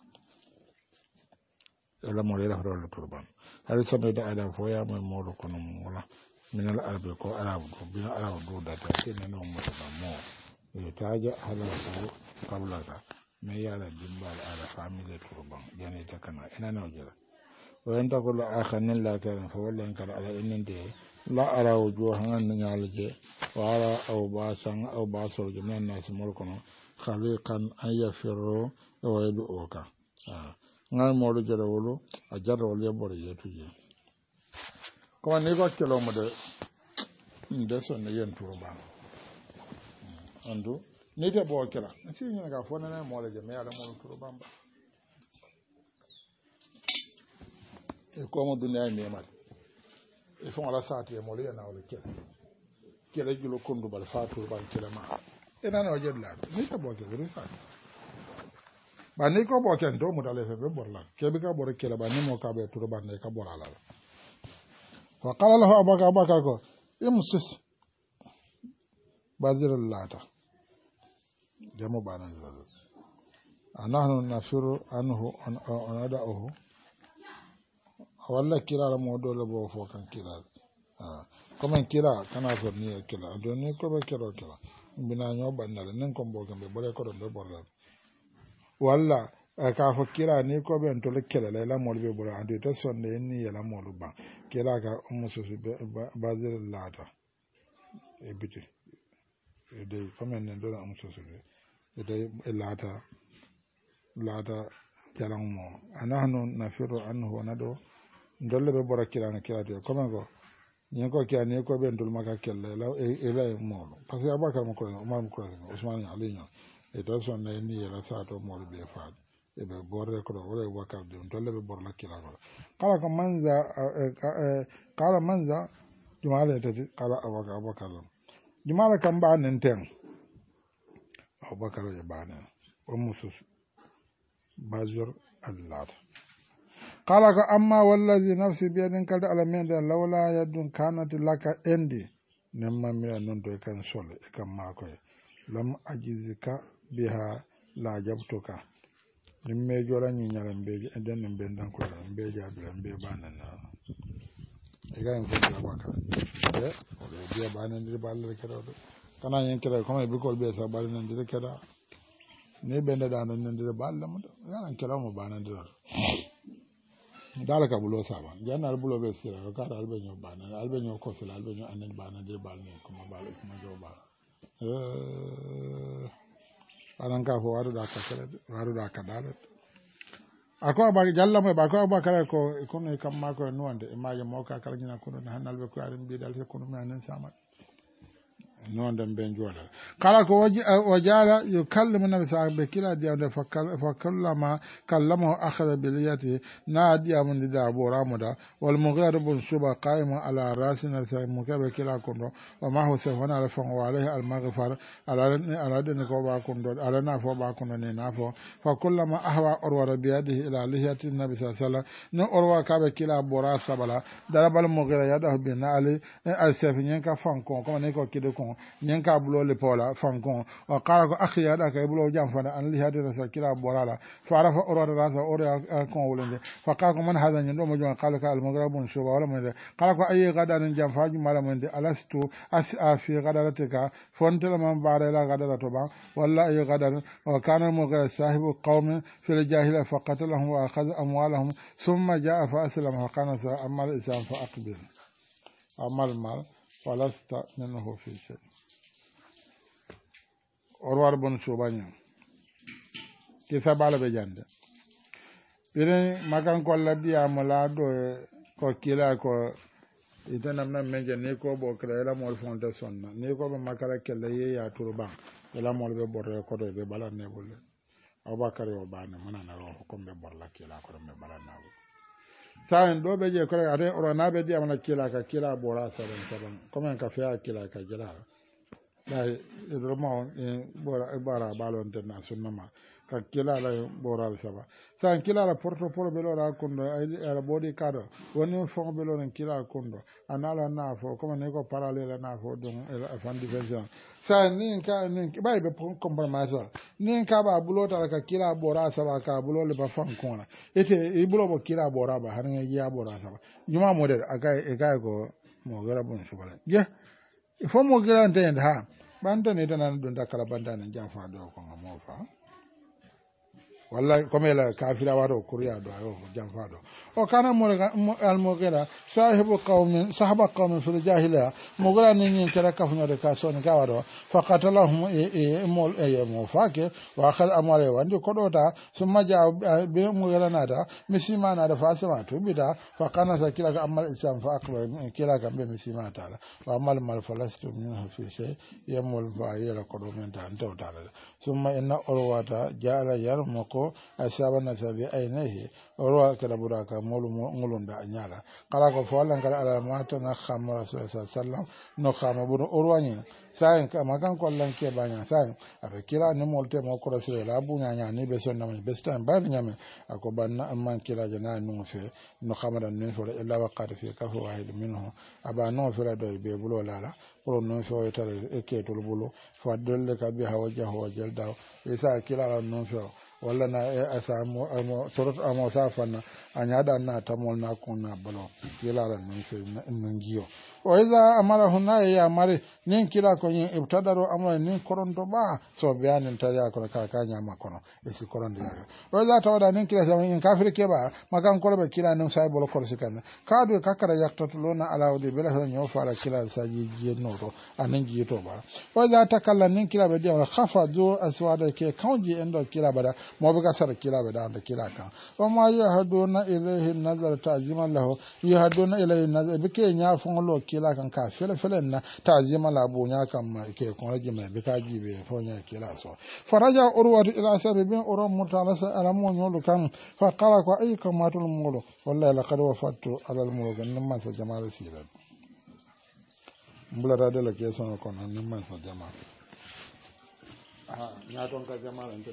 Speaker 1: la mol la fere turban hal samida adam fo ya mo mol ko no wala min al arabi ko arabu bi arabu do da ta tin no mo ta mo e taja halaku qablaka me yala dimbal ala family turban jani ta kana ina no jira wayan ta kullu akhanin la ta fa wallan kala ala innin de la ara wujuhan nan yalje wa ara aw basan aw basol jami'an nas mulkono khaliqan ayafiro wa yaduka ngal modu jara wolo a jarra wol yebore yetuje ko ne ko kelo mo de ndeso ne yen turban andu ni de bo kala si ni ga fona na mo le je me ala mo turban ba e ko mo dunya ne ma e fon ala saati e mo le na wala kela julo kondu bal faatu ban kela ma ina no jedla ni ta bo ke risa ba ni ko bo ken do mu dale fe be borla ke bi ka bor kela ba ni mo ka be turu ban ne ka bor ala wa qala lahu abaka ko imsis bazir lata jamu banan zalo anahnu nafiru anhu anada'uhu walla kila la mo do le bo fo kan kila comme kila kana so ni kila do ni ko be kila bina nyo banale nen ko mbo gambe bole ko do borla walla ka fo kila ni ko be to le kila la mo be bora ande to sonne ni yala mo lu ba kila ka musu bazir lata e biti e de comme nen do am so e de lata jalang mo anahnu nafiru anhu nado ndolle be bora kila na kila de comme ko ni ko kya ni ko be ndul maka kella la e la mo parce que abaka mo ko umar mo ko usman ali no e to son na ni la sa to mo be fa e be borre ko wala wakar de ndolle be bor la kila ko kala manza jumala ta kala abaka jumala kan ba nan ten abaka ya ba nan o musus bazur allah قال أما والذي نفسي بيدن كالد على من لولا يد كانت لك عندي نما من نندو كان سول كان ماكو لم أجزك بها لا جبتك نمي جولا ني نيارم بيجي ندن بندان كو بيجي ابرام بي باننا ايغان كو باكا e o de biya banan dir balle kedo kana yen kedo ko be ko be sa banan dir kedo ne benda da nan dir balle mo yana kela mo banan dir dala ka bulo saba janna bulo be sira ka albe nyo bana albe nyo ko sila albe nyo anen bana de bal ne kuma bal kuma do ba anan ka fo waru da ka sere waru da ka dala ako ba jalla mo ba ko ba kala ko kono kam ma ko nuwande e maaje mo ka kala nyina kono hanalbe ko arin bi dal he kono mi anen sama non dem ben jola kala ko wajala yukallimu nabi sallallahu kila diamde fa kallama kallama akhadha bil yati na diamde da boramuda wal mughir bun suba qaima ala rasina sa mukabe kila kondo wa ma huwa safana ala fan wa alayhi al maghfar ala den ko ba kondo ala na fo ba kondo ne na fo fa kullama ahwa urwa bi yadihi ila lihiyati nabi sallallahu no urwa kabe kila bora sabala darabal mughir yadahu bin ali al safin ka fan ko ne ko kido ko nyenka bulo le pola fankon o kala ko akhiya da kay bulo jam fana an li hadira sa kila borala fa arafa urada rasa ura kon wulende fa ka ko man hada nyndo mo jom kala ka al maghrabun shuba wala mo de kala ko ayi gadan jam faaju mala mo de alastu fi gadaratika fonte man bare la gadara to ba walla ayi gadan o kana mo ga sahibu qawm fil jahila fa qatalahum wa akhadha amwalahum thumma jaa fa aslama wa kana sa amal islam fa aqbil amal mal falasta minhu fi shay orwar bon sobaño kisa bala be jande bire makan ko ladiya mala do ko kila ko itanam na menje ne ko bo kala la mol fondation na ne ko be makala kella ye ya turban la mol be borre ko do be bala ne bolle abakar yo bana mana na ro ko be borla kila ko be bala na saen do be je ko ate oro na be diam na kila ka kila bora saban comme ka fa kila ka jela dai romo bora balon tenna sunnama ka kila la bora saba san kila la porto be lora kondo ay body card woni fon be lora kila kondo anala na fo comme ne ko parallèle na fo don fan division san nin ka nin bay be compromise nin ka ba bulota ka kila bora saba ka bulo le ba fan kona ete e bulo bo kila bora ba hanen ya bora saba juma model aga ko mo gara bon subala je fo mo gara nden ha banda ne dana don da kala banda ne jafa do ko mo fa wallahi comme la kafira wado kuriya do ayo jafa do o kana mo al mogera sahibu qaumin sahaba qaumin fil jahiliya mogera ne nyin kala kafunya de ka so ne ga wado fa qatalahum mol mo fake wa khal amale wande ko dota summa ja be mogera nada misima nada fa sama to bida fa kana sa kila ga amal islam fa akbar kila ga be misima tala wa amal mal falastu min fi shay yamul fa yela ko do men ta ndo tala summa inna urwata jala yarmuko asabana sabi ainihi urwa kada buraka molu ngulunda anyala kala ko fo Allah kala ala mata na khamra sallallahu no khama buru urwani sayin ka makan ko Allah ke banya sayin afa kila ne molte mo ko rasire la bunya nya ni be sonna man best time ba nyame ako banna amman kila jana no fe no khamra nin fo illa waqat fi kafu wahid minhu aba no fe do be bulo lala ko no fe tare e ke to bulo fo dolle ka bi hawaja hawajal daw isa kila no fe walla na asamu amo torot amo safana anyada na tamol na kunna balo kila ran non fe non giyo o iza amara hunna ya mare nin kila ko yin ibtadaro amara nin koronto ba so bayanin tare ko ka kanya makono e si koronde ya o iza tawda nin kila sama yin kafir ke ba makan korbe kila nin sai bolo korsi kan kadu kakara yaktatuluna ala wadi bila ho nyo fara kila saji jenno to anan ji to ba o iza takalla nin kila be dia khafa do aswada ke kaunji endo kila bada mo be kasar kila be da kila kan o ma yahduna ilayhi nazar ta'ziman lahu yahduna ilayhi nazar be ke nya fon lo kila kan ka fele na ta'ziman la bu nya kan ma ke kon raji mai be ka ji be fon nya kila so faraja urwatu ila sabibin urum mutalasa ala mo nyolu kan fa qala ko ay kamatul mulu wallahi laqad wafattu ala al mulgan nimma sa jamal sirat mbula da la ke son ko nan nimma sa jamal nya ton ka jamal ante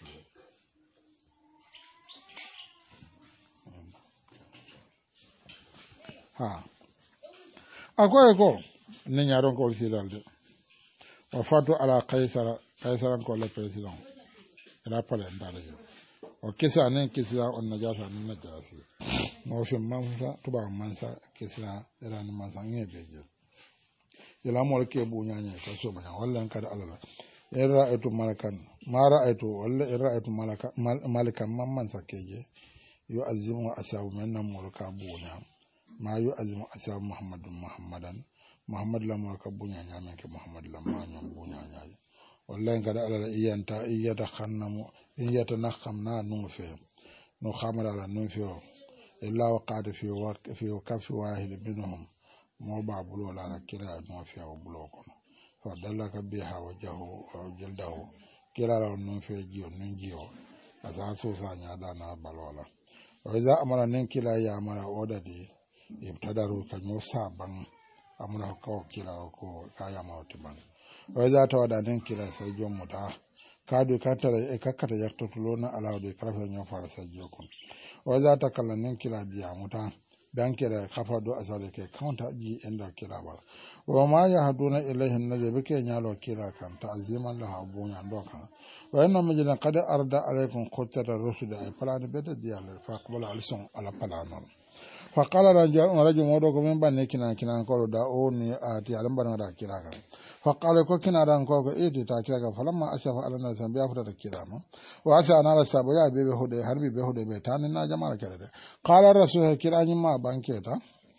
Speaker 1: akoye ko ni ñaaron ko sidalde o fatu ala kaysaran ko le président ila pale ndala yo o kisa nen kisa on najasa nen najasi mo fi mansa tuba mansa kisa ila ni mansa ngebeje ila mo ke bu nyaanye ko so banya walla kada alala ra'aytu malakan ma ra'aytu walla ra'aytu malakan man mansa keje yu'azzimu asabu menna mulka bunya ma yu'azzimu asabu muhammadan muhammad la mulka bunya nyame ke muhammad la ma nyam bunya nyaay wallahi kada ala iyata khannamu iyata nakhamna nufe no khamala la nufe illa waqad fi kafi wahid minhum mo ba bulo la kila no fi o bulo kono fa dalaka biha wajahu wa jaldahu kila la nufe jiyo nun jiyo asa so sa nya dana balola wa iza amara nin kila ya amara odadi ibtadaru kanyo saban amuna ko kila ko kaya mawtiban wa iza tawada nin kila sai jomuta kadu katara e kakkata yaktotulona alawde kala nyo fara sajjo kon wa iza takalla nin kila diya muta dan kira kafa do asale ke counter ji enda kila bala wa ma yahduna ilayhi najabi ke nyalo kila kan ta'ziman la habunya ndoka wa inna majina qad arda alaykum qutata rusul ay palade beta diala fa qabala alsun ala palano fa qala rajul modo ko men banne kina ko da o ni ati alamban da kila kan fa qala ko kina dan ko eti ta kila kan falamma ashafa ala nas bi afta da kila ma wa asa ana la sabo ya be hude harbi be hude be tanin na jama'a kala da qala rasul kila ni ma banketa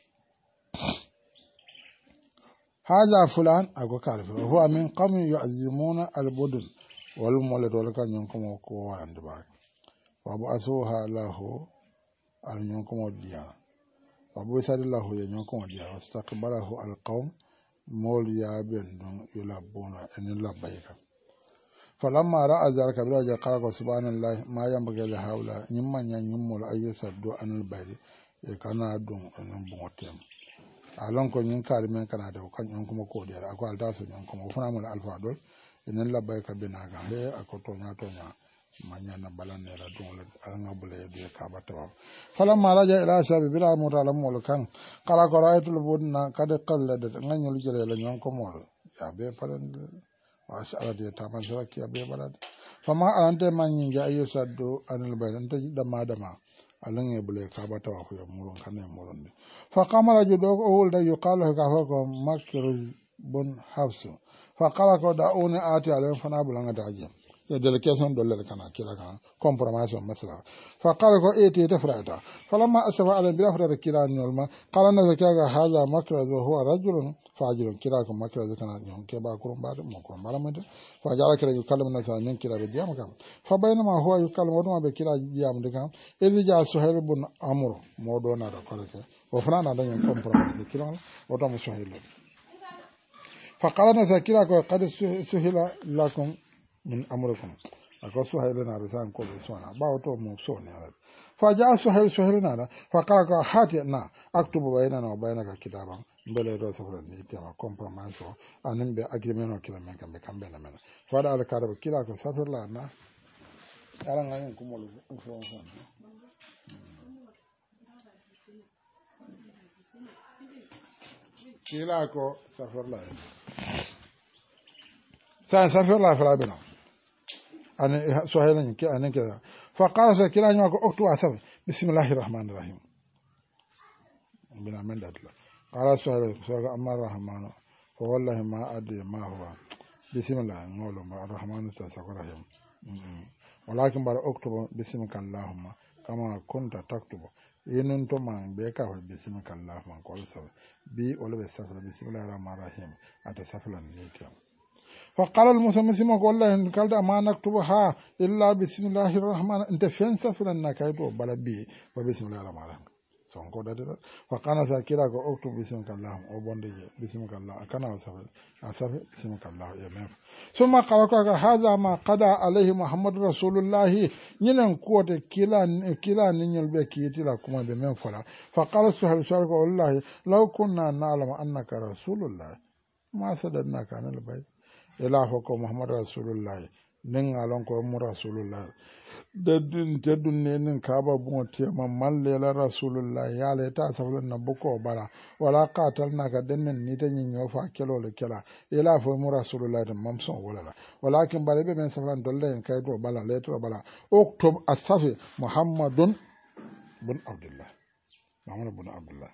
Speaker 1: هذا فلان أقول كارف هو من قوم يعظمون البدن والمولد ولكن ينكم وقوة عند بعض وبعثوها له أن ينكم الديانة وبعث له ينكم الديانة واستقبله القوم موليا بن يلبون أن لبيك فلما رأى ذلك برجع قال سبحان الله ما ينبغي لهؤلاء يمن ينمل أن يسدوا عن البيت يكنا دون أن يبغتهم alon ko nyin kare men kana da kan yon kuma ko da ko alta so yon kuma funa mun alfa dol inen labbai ka bina ga he akoto nya manya na balan ne la don an ngabule de ka bata fala maraja ila shabi bila mutalam mol kan kala ko raitul budna kad qallada nganyul jere la yon ko mol ya be palan wa sha de ta man saraki ya be balad fama arante man yin ga ayu saddo anil bayan ta dama alan e bule ka bata wa ko murun kan e murun de fa qamara judo ko da yuqalu ka ko makru bun hafsu fa qala ko da oni ati alen fana bulanga da ajam de delegation dolle kana kila kan compromise masala fa qala ko eti ta frata falamma asaba ala bi afra kila nyolma qala na zakaga hadha makrazu huwa rajulun fajirun kila ko makrazu kana nyon ke ba kurum ba mo ko malamade fa jala kila yukallam na sa nyen kila be diam kam fa baynama huwa yukallam waduma be kila diam de kam idhi ja suhail bun amr mo do na da kolake o frana da nyen compromise kila o to mo suhail fa qala na zakira ko qad suhila lakum min amrikum ako suhail na risan ko be sona ba to mo sona fa ja suhail na fa qala ko hati na aktubu baynana wa baynaka kitaban mbele do sofra ni tema compromise o anin be agreement o kila men kambe na men fa da alkara kila ko safirla na ara ngani ko mo fo kila ko safirla safirla fala bina أنا سهيلين كأنا كذا فقال سكيلا نيوك أكتو أسف بسم الله الرحمن الرحيم بنا من داتلا قال سهيل سهيل أما الرحمن فوالله ما أدري ما هو بسم الله نقول ما الرحمن تسكر رحيم ولكن بعد أكتب بسمك اللهم كما كنت تكتب إن توما بيكا بسمك اللهم قال سهيل بي ولا بسفر بسم الله الرحمن الرحيم أتسفر نيكم فقال المسلم والله إن قال ما نكتبها إلا بسم الله الرحمن أنت فين سفر النكايدو بلبي وبسم الله الرحمن الرحيم سونكو دادر فقال ساكيرا اكتب بسمك الله او بوندي بسمك الله كان سفر بسمك الله يمن ثم قال هذا ما قضى عليه محمد رسول الله نين كوت كلا نيل بكيتي لا كما بمن فلا فقال سهل والله لو كنا نعلم انك رسول الله ما صددناك عن البيت ila ko muhammad rasulullah nin alon ko mu rasulullah dadin tedun ne nin kaba bon tema malle la rasulullah ya le ta sablan na buko bara wala qatalna ka dennin ni tan yin yofa kelo le kela ila fo mu rasulullah da mamson wala walakin bare be men sablan dolle en kay do bala le to bala oktob asafi muhammadun bun abdullah muhammad bun abdullah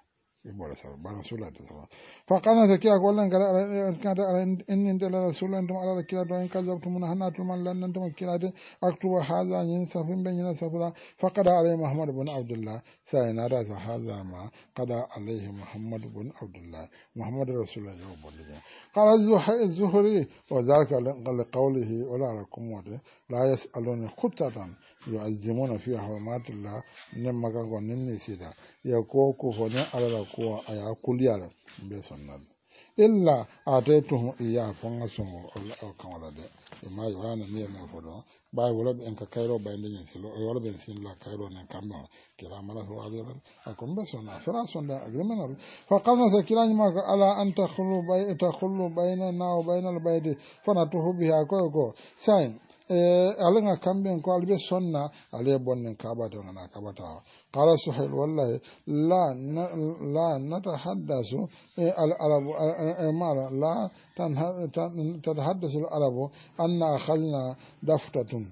Speaker 1: يبغى سبب بنا رسول الله سبب فقالنا سكيا قولنا كان إن أنت رسول أنتم على كلا دوين كذبتم من هنا تم لأن أنتم كلا أكتب هذا ينسفين بيننا سفلا فقد عليه محمد بن عبد الله سينا رأس هذا ما قد عليه محمد بن عبد الله محمد رسول الله يوم بلده قال الزهري وذلك لقوله ولا لكم لا يسألون خطة يعزمون فيها حرمات الله نما كان نني سيدا يكوكو فني على كو ايا كوليالا بسنن الا اتيتهم اياه فنسمو او كان ده ما يوانا مي ما فدو باي ولا بن كايرو باي ني سلو ولا بن سين لا كايرو نن كامو كلا مالا هو عليه اكون بسنا فراسون ده اجرمنا فقالنا سكيلان ما على ان تخلوا بيننا وبين البيت فنتوه بها كوكو ساين alinga kamben ko albe sonna ale bonnen kabata ngana kabata qala suhail wallahi la natahaddasu al arab mala la tatahaddasu al arab anna akhadna daftatun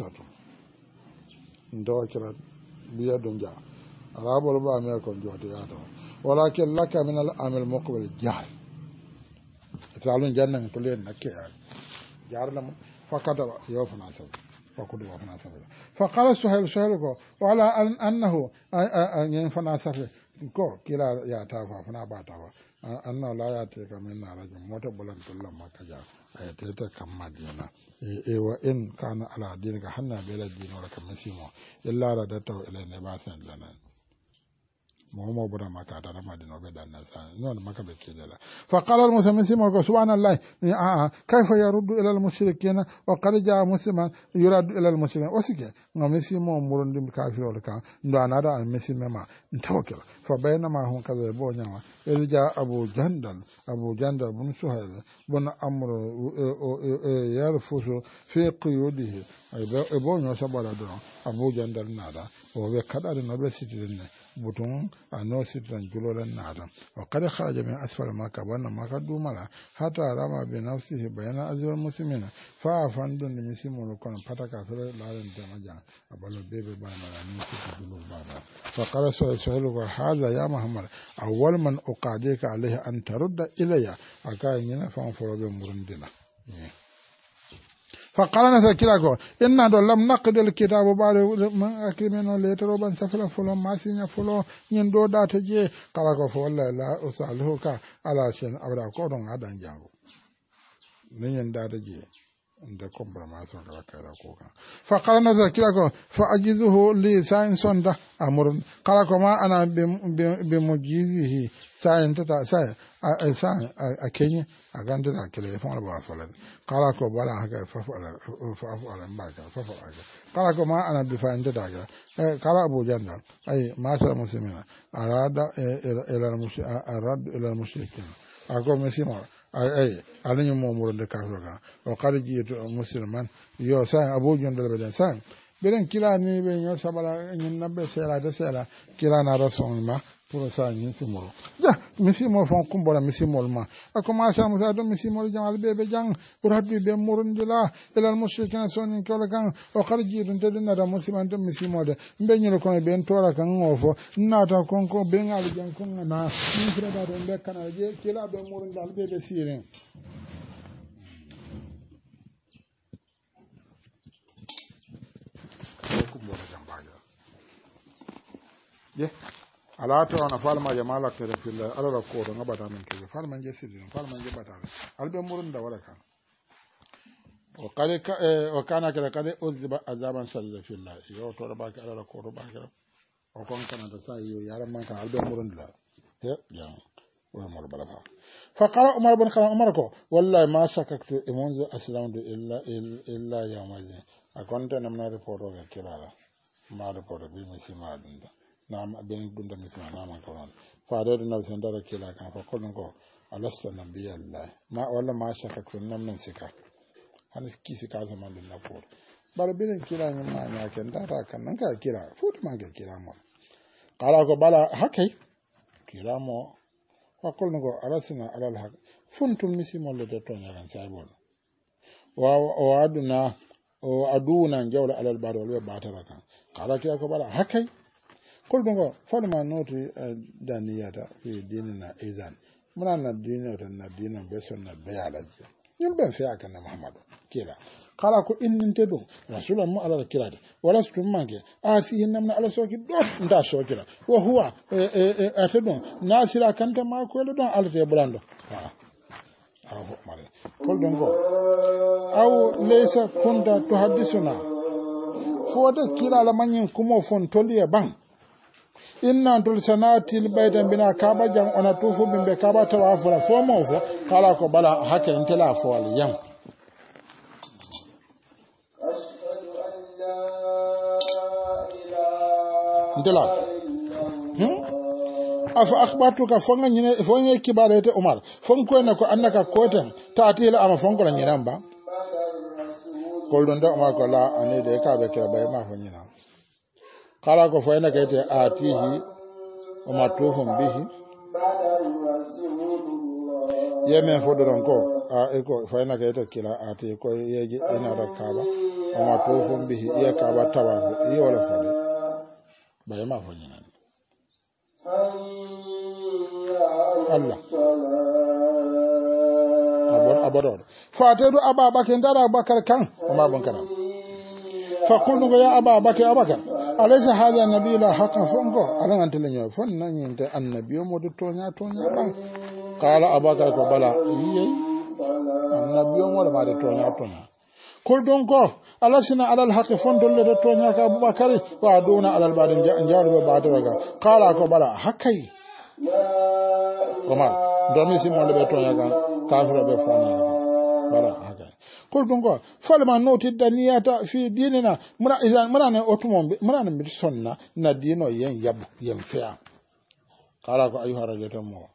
Speaker 1: ndo kira biya donja arabo ba me ko jode yato walakin laka min al amal muqbil jahl talun jannan to len nakke jarlam فقدر يوفنا سبب فقدر يوفنا سبب فقال سهيل وعلى أنه ينفنا سبب كو كلا ياتافا فنا باتافا أنه لا ياتيك من رجل موت بلن تلا ما كجا ياتيك كما دينا وإن كان على دينك حنا بلا دين ولك مسيمو إلا ردته إلى نباسا لنا مومو بنا مكا دانا مدينة بدنا نون مكا بكيدلا فقال المسلم سبحان الله كيف يرد إلى المشركين وقد جاء مسلما يرد إلى المشركين وسكي مسلم مرند كافر ولا كان ندو انا دا مسلم ما نتوكل فبينما هم كذا بونيا إذ جاء أبو جندل بن سهيل بن عمرو يرفس في قيوده بونيا سبالا دون أبو جندل نادا وبكذا نبسيتين بطون أنوسي تنجلولا نعلم وقد خرج من أسفل ما كبرنا ما قدوا ملا حتى رمى بنفسه بين أزل المسلمين فأفندون المسلمون لكنا فتاك فلا لارن تمجان أبالو بيبي بانا لنسي تجلو بانا فقال سؤال هذا يا محمد أول من أقاديك عليه أن ترد إلي أكاين فانفروا بمرندنا فقال نسكيلاكو إن لم نقد الكتاب بعد من أكرمنا ليتروبا سفلا فلو ما سينا فلو يندو داتجي قالكو فوالله لا أسألهك على شيء أبدا كورون عدن جانغو نين داتجي nda compromise kala kala ko kan fa qala nazar kilako fa ajizuhu li sa'in sonda amrun kala ko ma ana be mujizihi sa'in tata sa'in akenye aganda na kele fa ba falan kala ko bala haka fa ala mbaka fa kala ko ma ana bi fa inda daga kala abu janna ay ma sha muslimina arada ila mushrikin ako musima ay alani mo mo de kafoga o kala jiito musliman yo sa abu jondal be sa belen kila ni be nyo sabala nyin nabbe sela kila na rasulma pour sa nyin sumoro ja misimo fon kumbola misimo ma akoma sha musa do misimo jamal be jang pour hadbi be murundila ila al mushrikin sonin kala kan o kala jiito de na da musliman do misimo de be nyino ko be tora kan ngofo nata konko be ngal jang kon na ni freda do be kana je kila be murundal be siren ye alato ona falma jamala tere filla alala ko do ngabata men ke falma je sidin falma je batale albe murunda wala kan o kale o kana kale uzba azaban sallallahu filla yo to da baki alala ko do baki o kon kana da sai yo yaran man kan albe murunda he ya wa mur bala fa qala umar ibn khattab umar ko wallahi ma sakaktu imunzu aslamtu illa yawmazi akonta namna report ga kirala ma report bi mi sima dunda nam ben dunda mi sima nam kan fa da na san da kila kan fa kullun ko alasta nabiyallah ma walla ma sakaktu namna sika hanis kisi ka zaman dun na for bar bin kila ni ma nya kan da ta kan nan ka kila fut ma ga kila mo qala ko bala hakai kila mo fa kullun ko alasina alal hak funtum misimo le to nyaran saibon wa aduna o aduna jawla alal bar wal batara kan kala kiya ko bala hakai kol dongo falma noti daniyata fi dinina izan muna na dino na dino be sonna be alaji yin ben fi aka na muhammadu kila kala ko inninte ɗum rasulan mu ala kirade wala so ɗum manque si hinnamna ala soki ɗot nda sokira wo huwa ate ɗum nasira kanta ma koyle ɗon alate ɓurando awa foɓmare kol ɗon go aw leysa kunta to haddisuna fode kilala mañin kumo fon toliye ban inna tol sanatil ɓayda mbina kaɓa jang ona tufu ɓimɓe kaɓa tawa fula fo mo fo kala ko bala hakke intela fowal yam ndela afa akhbatuka fonga nyine fonga kibarete umar fonko ne ko annaka koten taatila ama fonko la nyiramba koldonda umar ko la ane de ka be kira bay ma fo nyina kala ko fayna kayte atihi umar tufum bihi yemen fo don ko ko fayna kayte kila ati ko yeji ina da kaba umar tufum bihi ye kaba tawa yi wala fo bay ma fo nyina Allah abador fatedu ababakar dara bakar kan amma ban kana fa kullu ya ababakar alaysa hadha nabiyyu la haqqan funko alan antilanyo fon nan yinte annabiyo modu tonya ban qala abakar ko bala yi annabiyo modu ma de tonya kol don ko alasina alal haqqi fon dolle de tonya ka abubakar wa duna alal badin jawbe badiraga qala ko bala hakai Omar domi si mo be tonya kan kafira be fani bala haka kol dongo falma noti daniyata fi dinina muna ne otumon muna ne sonna na dino yen yab yen fiya kala ko ayuha rajatan mo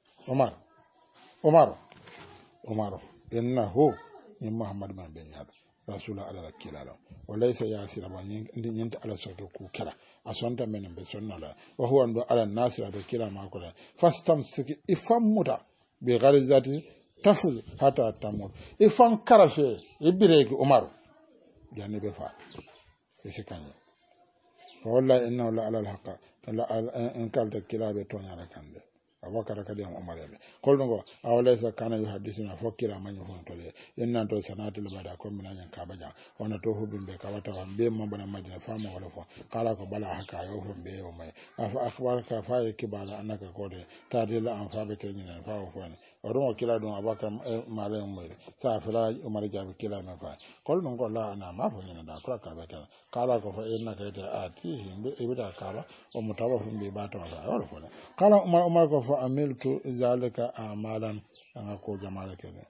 Speaker 1: Omar innahu min Muhammad man ben yab rasulullah ala kilala walaysa yasira ba nyinta ala soto ku kala asonta men be sonnala wa huwa ndo ala nasira do kila makola fastamsiki ifammuta bi gharizati taful hata tamut ifan karafe ibireki umar yani be fa isikanya wallahi inna la ala alhaqa la in kalta kila be tonyala kande abakara kadi umar yabe koldo awlaysa kana yuhaddisuna fokira manyo fontole inna to sanatul bada ko minanya kabaja ona to hubimbe kawata be mabana majina fama wala fo kala ko bala haka yo fo be o may afa akhbar ka fa kibala anaka kode tadila an fa be kenyina fa o fo odo kila don abaka male mo sa fala umar jabe kila na fa koldo ngola ana ma fo nyina da ko ka be kala ko fa inna ka ita ati himbe ibida kala o mutawafin be bata wala wala fo kala umar ko amiltu zalika amalan anga ko jamala kene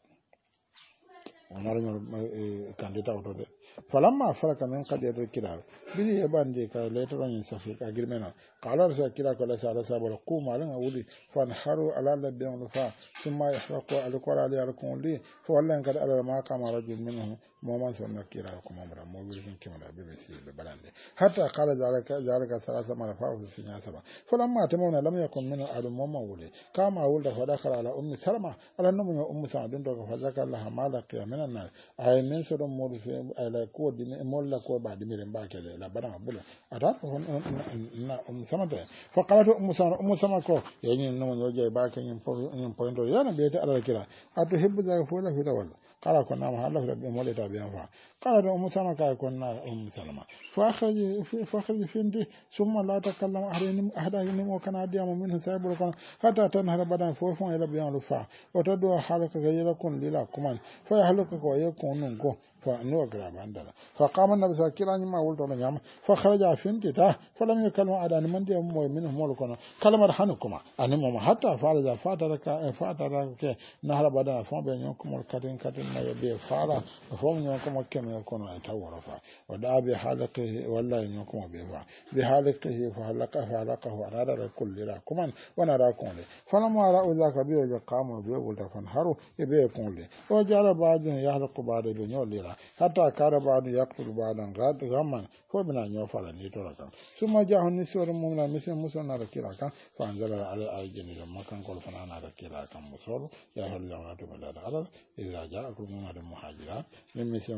Speaker 1: onaro kandida autode falamma faraka men kadede kila bili e bande ka letro ni safi ka girmena kala sa kila ko la sala sabala ko malanga wudi fan haru ala labbi on fa summa yahqu al qur'ani al kulli fa wallan kad ala ma kama rajul minhu moman sonna kila ko mamra mo wirin kimala bebe si be balande hatta qala zalika salasa mara fa fi sinya saba falamma tamawna lam yakun min al mama wuli kama wulda fa dakhala ala ummi salama ala namu ummu sa'dun do fa zakalla mala qiyamina nas ay min so don modu fi ala ko di molla ko ba di miren ba kele la bana bula ata na samata fa qalat ummu sama ko yin no mo joy ba kan yin point yana be ta ala kila atu hibbu za ko la fi tawal kala ko na ma Allah rabbi mo le ta biyan fa kala ummu sama ka ko na ummu salama fa khaji findi summa la takallama ahadaini mo kana diamo min sabul kan hatta tanhara badan fo fon ila biyan fa o to do halaka ga yela kun lila kuman fa ya halaka ko yakun nun ko فنو غرابان دلا فقام النبي صلى الله عليه وسلم ما ولد ولا نعم فخرج فينتا فلم يكلم أحد من دي منهم مولكنا كلمة حنكما أن ما حتى فارج فاترك نهر بدن فم بينكم الكتين كتين ما يبي فارا فم ينكم كم يكون يتورى ودعا بحالقه ولا ينكم بحالقه فحلقه ونرى كل لا كمان ونراكم فلما رأوا ذاك بيو قاموا بيقول فانهروا يبيكم لي وجعل بعض يحلق بعض بنيول hatta kara ba'du yaqtul ba'dan gamman ko bina nyo fala ni to rakan suma jahu ni sura mumna misen musonna da kira kan fa anzala ala ajini da makan kol fanana da kira kan musol ya hal ya watu bala da ala idza ja'akum min al muhajirat min misen musonna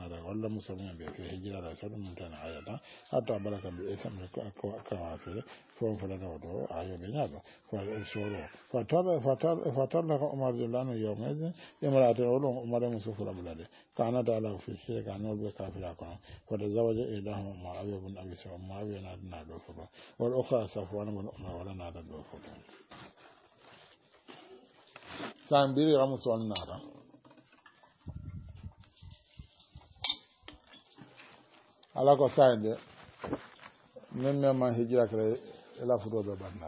Speaker 1: nada walla musamman be fe hijira da sadu mun tan ayata hatta baraka bi isam ko fe fo fo da do ayo be nyado fa soro fa tala ko umar jilano yawmez imraate wala umar musufura bulade kana da ala fi shi kana be kafira ko fa da zawaja ilahu ma ayo bin abi sa ma ayo na do fo wal ukhra safwan bin umar wala na do fo sambiri ramuson nada ala ko sayde men ma hijira kare ela fudo be bannal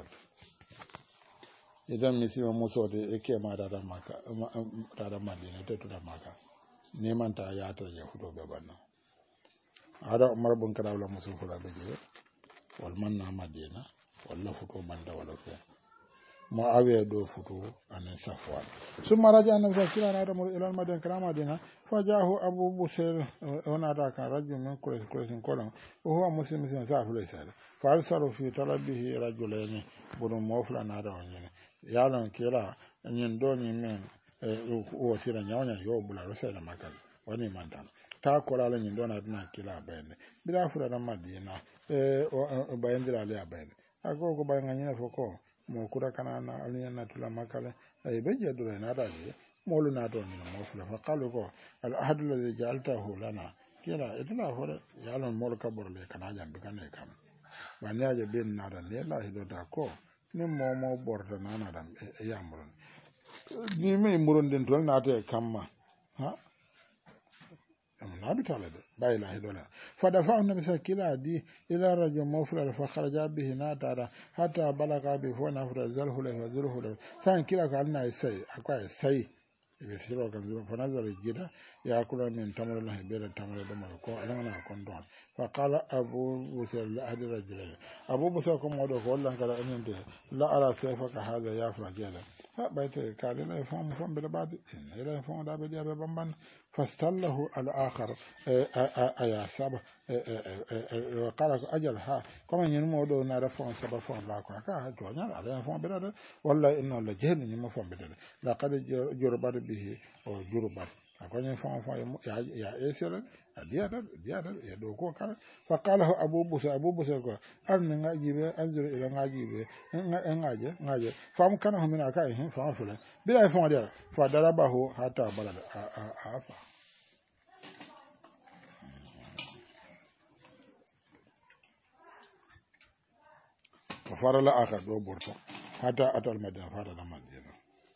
Speaker 1: idan misima musode e ke ma dada maka dada madina te to da maka ne man ta ya ta ya fudo be bannal ada umar bun kada wala musufura be je wal man na madina wala fudo banda wala fe معاوية دو فتو أن صفوان ثم رجع النبي صلى الله عليه وسلم إلى المدينة كرامة فجاءه أبو بصير هنا ذاك رجل من قريش كلهم وهو مسلم سافر ليس فأرسلوا في طلبه رجلين بدون موفلا نادى ونجني يعلم كلا أن يندوني من وسيرا نيوانيا يوبلا رسالة مكان وني مانتان تاكولا لن يندونا دنا كلا بين بلا فلا مدينة بيندرا ليا بين أكو بينغنينا فوكو mo kura kana na aliya na tula makale ay be je dole na dali molu na do ni mo fula fa qalu ko al ahad alladhi ja'altahu lana kila idla hore ya lon mol kabor le kana jambe kana kam banya je ben na da ne la hido da ko ni mo borda na na dam ya muron ni me muron den tol na te kamma ha نابي تعالى باي لا هدولا فدفع النبي صلى الله عليه وسلم إلى رجل مفرد فخرج به ناتارا حتى بلغ به فنفر زله له وزله له ثاني كلا قالنا يسي أكوا يسي يسيروا كذا فنزل الجدا يأكل من تمر الله بير تمر دمر كو أنا أكون دون فقال أبو بكر لأحد الرجلين أبو بكر كم وده قال لك لا أرى سيفك هذا يافر جدا فبيت قال لا يفهم بالبعض لا يفهم ده بدي أبى بمن فاستله الآخر أيا سبب وقال أجل ها كما ينمو دو نعرفون سبب فون لا كا جونا على فون بدل والله إنه لجهل ينمو فون بدل لقد جربت به أو جربت أكون فون يا إيسر ديار يدوكو كذا فقاله أبو بكر قال أن نجيب أنظر إلى نجيب نجيب فهم كانوا من أكاهم فهم فلان بلا فون ديار فضربه حتى بلد عفا وفار الآخر دو بورتا حتى أتى المدينة فار المدينة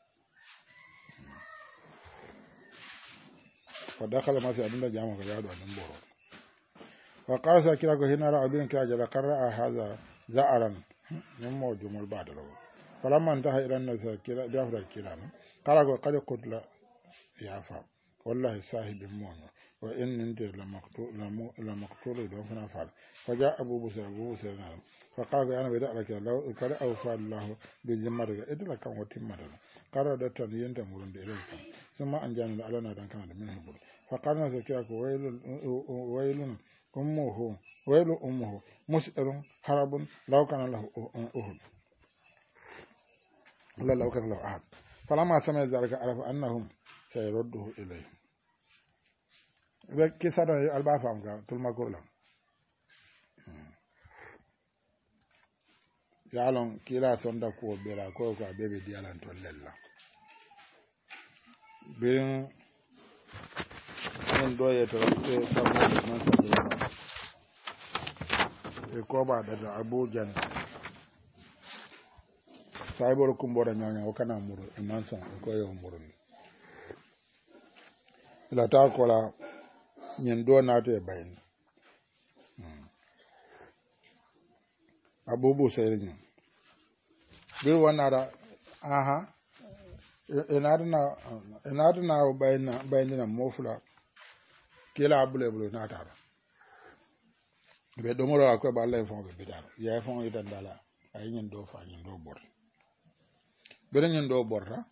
Speaker 1: فدخل ما في أدنى جامعة قيادة من بورو وقال ساكراك هنا رأى بين كاجل قرأ هذا زعرا نمو جمل بعد له فلما انتهى إلى الناس جافر الكلام قال قد قتل يعفى والله صاحب المؤمن وإن انت لمقتول دون فنفعل فجاء أبو بكر فقال أنا بدأ لك لو قد أوفى الله بالجمرة إذا كان وتمرة قال دتن ينتمرون إليك ثم أنجانا لنا دان كان منه بول فقال نزكيك ويل أمه مسئر حرب لو كان له أهد ولا لو كان له أحد فلما سمع ذلك عرف أنهم سيرده إليه كيسا البا فامك تلما كورلا يعلم كلا سندا كو بلا كو كو بيبي ديالان توللا بين من دوye to sabu man sabila e ko ba da Abuja saibor kumbora nyanya wakana muru imansa ko yo muru la ta kola nyen do na te bayin abubu sayrin bir wanara aha enadna bayina mofula kila abule na tara be do moro akwa ba le fon be bidar ya fon idan dala ay nyen do fa nyen do bor be nyen do borta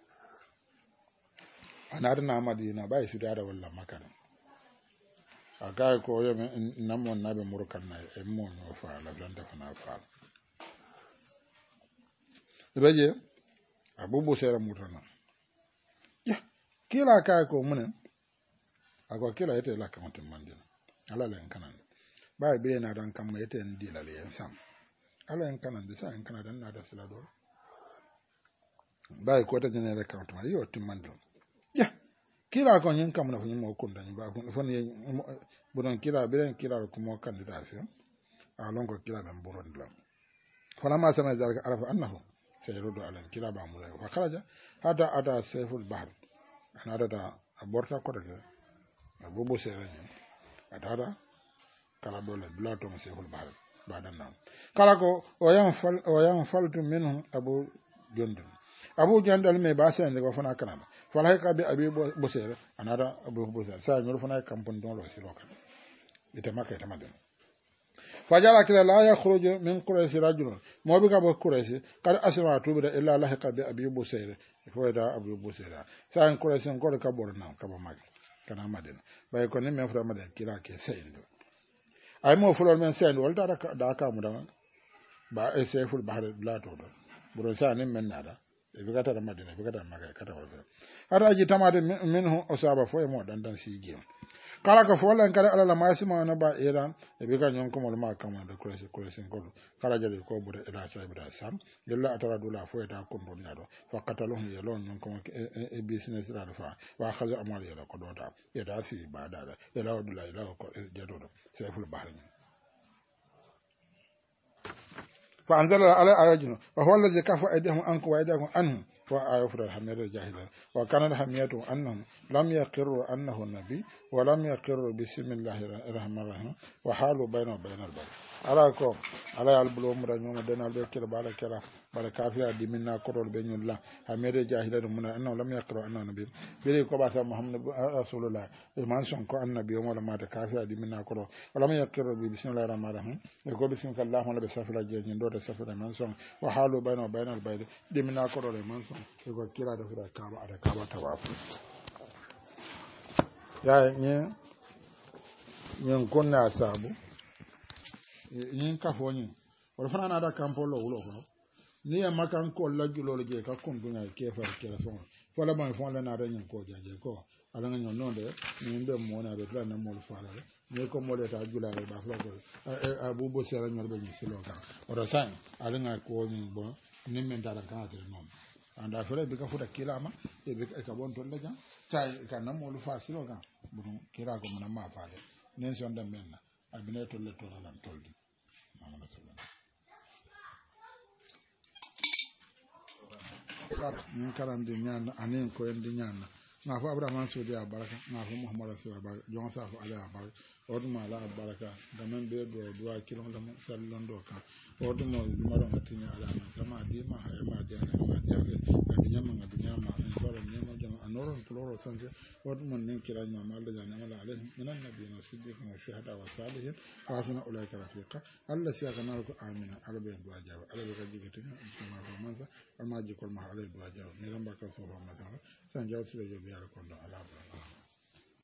Speaker 1: anadna madina bay su dara walla makana aga ko yo namon nabe murkan na e mon no fa la blanda fana fa beje abubu sera mutana ya kila ka ko munen ako kila ite la kan timmandina ala len kanan ba be na dan kan ite en dilale en sam ala en kanan de sa en kanan dan na da sila do ba ko ta ne da kan to yo timmando ya kila ko nyin kam na fo mo ko dan ba ko fo ne budon kila be kila ko mo kandida fi a lon ko kila ben buron la fala ma sama zalika arafa annahu sayrudu ala kila ba mu fa kharaja hada ada sayful bahr ana da aborta ko daga abubu sere adada kala dole blato mo sayful bahr badan nan kala ko o yan faltu minhum abu jandal me ba sen ko fana kana fala ka bi abi bosere anada abu bosere sa nyoro fana kampon don lo silo kan ite makka ite maden fajala kila la yakhruju min quraish rajul mo bi ka bo quraish kad asra tubida illa lahiqa bi abi bosere fo da abu bosere sa en quraish en ko ka bor na ka ba mag kana maden bay ko ne me fra maden kila ke seyndo ay mo fulol men seyndo wal da ka mu da ba e seyful bahre blato do buro sa ne men nada e bi kata madina bi kata maga kata wala ara ji tamade minhu osaba fo e mo dan si gem kala ka fo lan kala ala ma sima na ba iran e bi ka nyon ko mo ma kama da kuresi ko kala jale ko bude ila sa ibra sam yalla atara dula fo eta ko ndo nyado fa qataluhu yalon nyon ko e business ra fa wa khaza amal yala ko dota e da si ba da yala dula yala ko jado do seyful bahri فأنزل على آياتنا وهو الذي كف أيديهم عنكم وأيديكم عنهم فأيفر الحمية الجاهلة وكان الحمية أنهم لم يقروا أنه النبي ولم يقروا بسم الله الرحمن الرحيم وحالوا بينه وبين البر علىكم على البلوم رجوم دنا البكر بارك كافيا دي منا كرول بين الله حمية الجاهلة من أنه لم يقروا أنه النبي بلي كبا محمد رسول الله إيمان سنكو النبي وما ما كافيا دي منا كرول ولم يقروا بسم الله الرحمن الرحيم يقول بسم الله ولا بسفر الجن دور سفر منسون وحالوا بينه وبين البر دي منا كرول منسون يقول كلا دفر كابا على كابا تواف ya yin kunna sabu yin kafo yin wala fana na da kampo lo wulo ko ni ya makan ko la julo je ka kun dunya ke fa ke la fon wala ban fon la na da yin ko jaje ko ala nga non de ni be mo na be plan na mo fa la ni ko mo le ta jula le ba flo ko abu bo sera nyol be ni silo ka ora san ala nga ko ni bon ni men dara ka de non anda fere be ka futa kilama e be ka bon ton daga sai ka na mo lu fa silo ka bon kira ko mo ma fa de nen son da men abine to le to lan toldi mamma sallallahu min karam de nyan anen ko en de nyan na fa abraham so de baraka na fa muhammad sallallahu alaihi wasallam jon sa fa ala baraka oduma ala baraka gamen be do duwa kilon da sallon do ka oduma maro matini ala na sama de ma hay ma de ma de adinya ma adinya ma en fara ne ma jama anoro toloro sanje oduma nen kira ma mal da na ala alaihi minan nabiyina siddiqin wa shuhada wa salihin wa hasuna ulaika rafiqa alla siya kana ko amina ala be duwa jawa ala be ka jigatin ma ko manza amma jikol ma ala duwa jawa ne gamba ka so ma san jaw sile jo biya ko do ala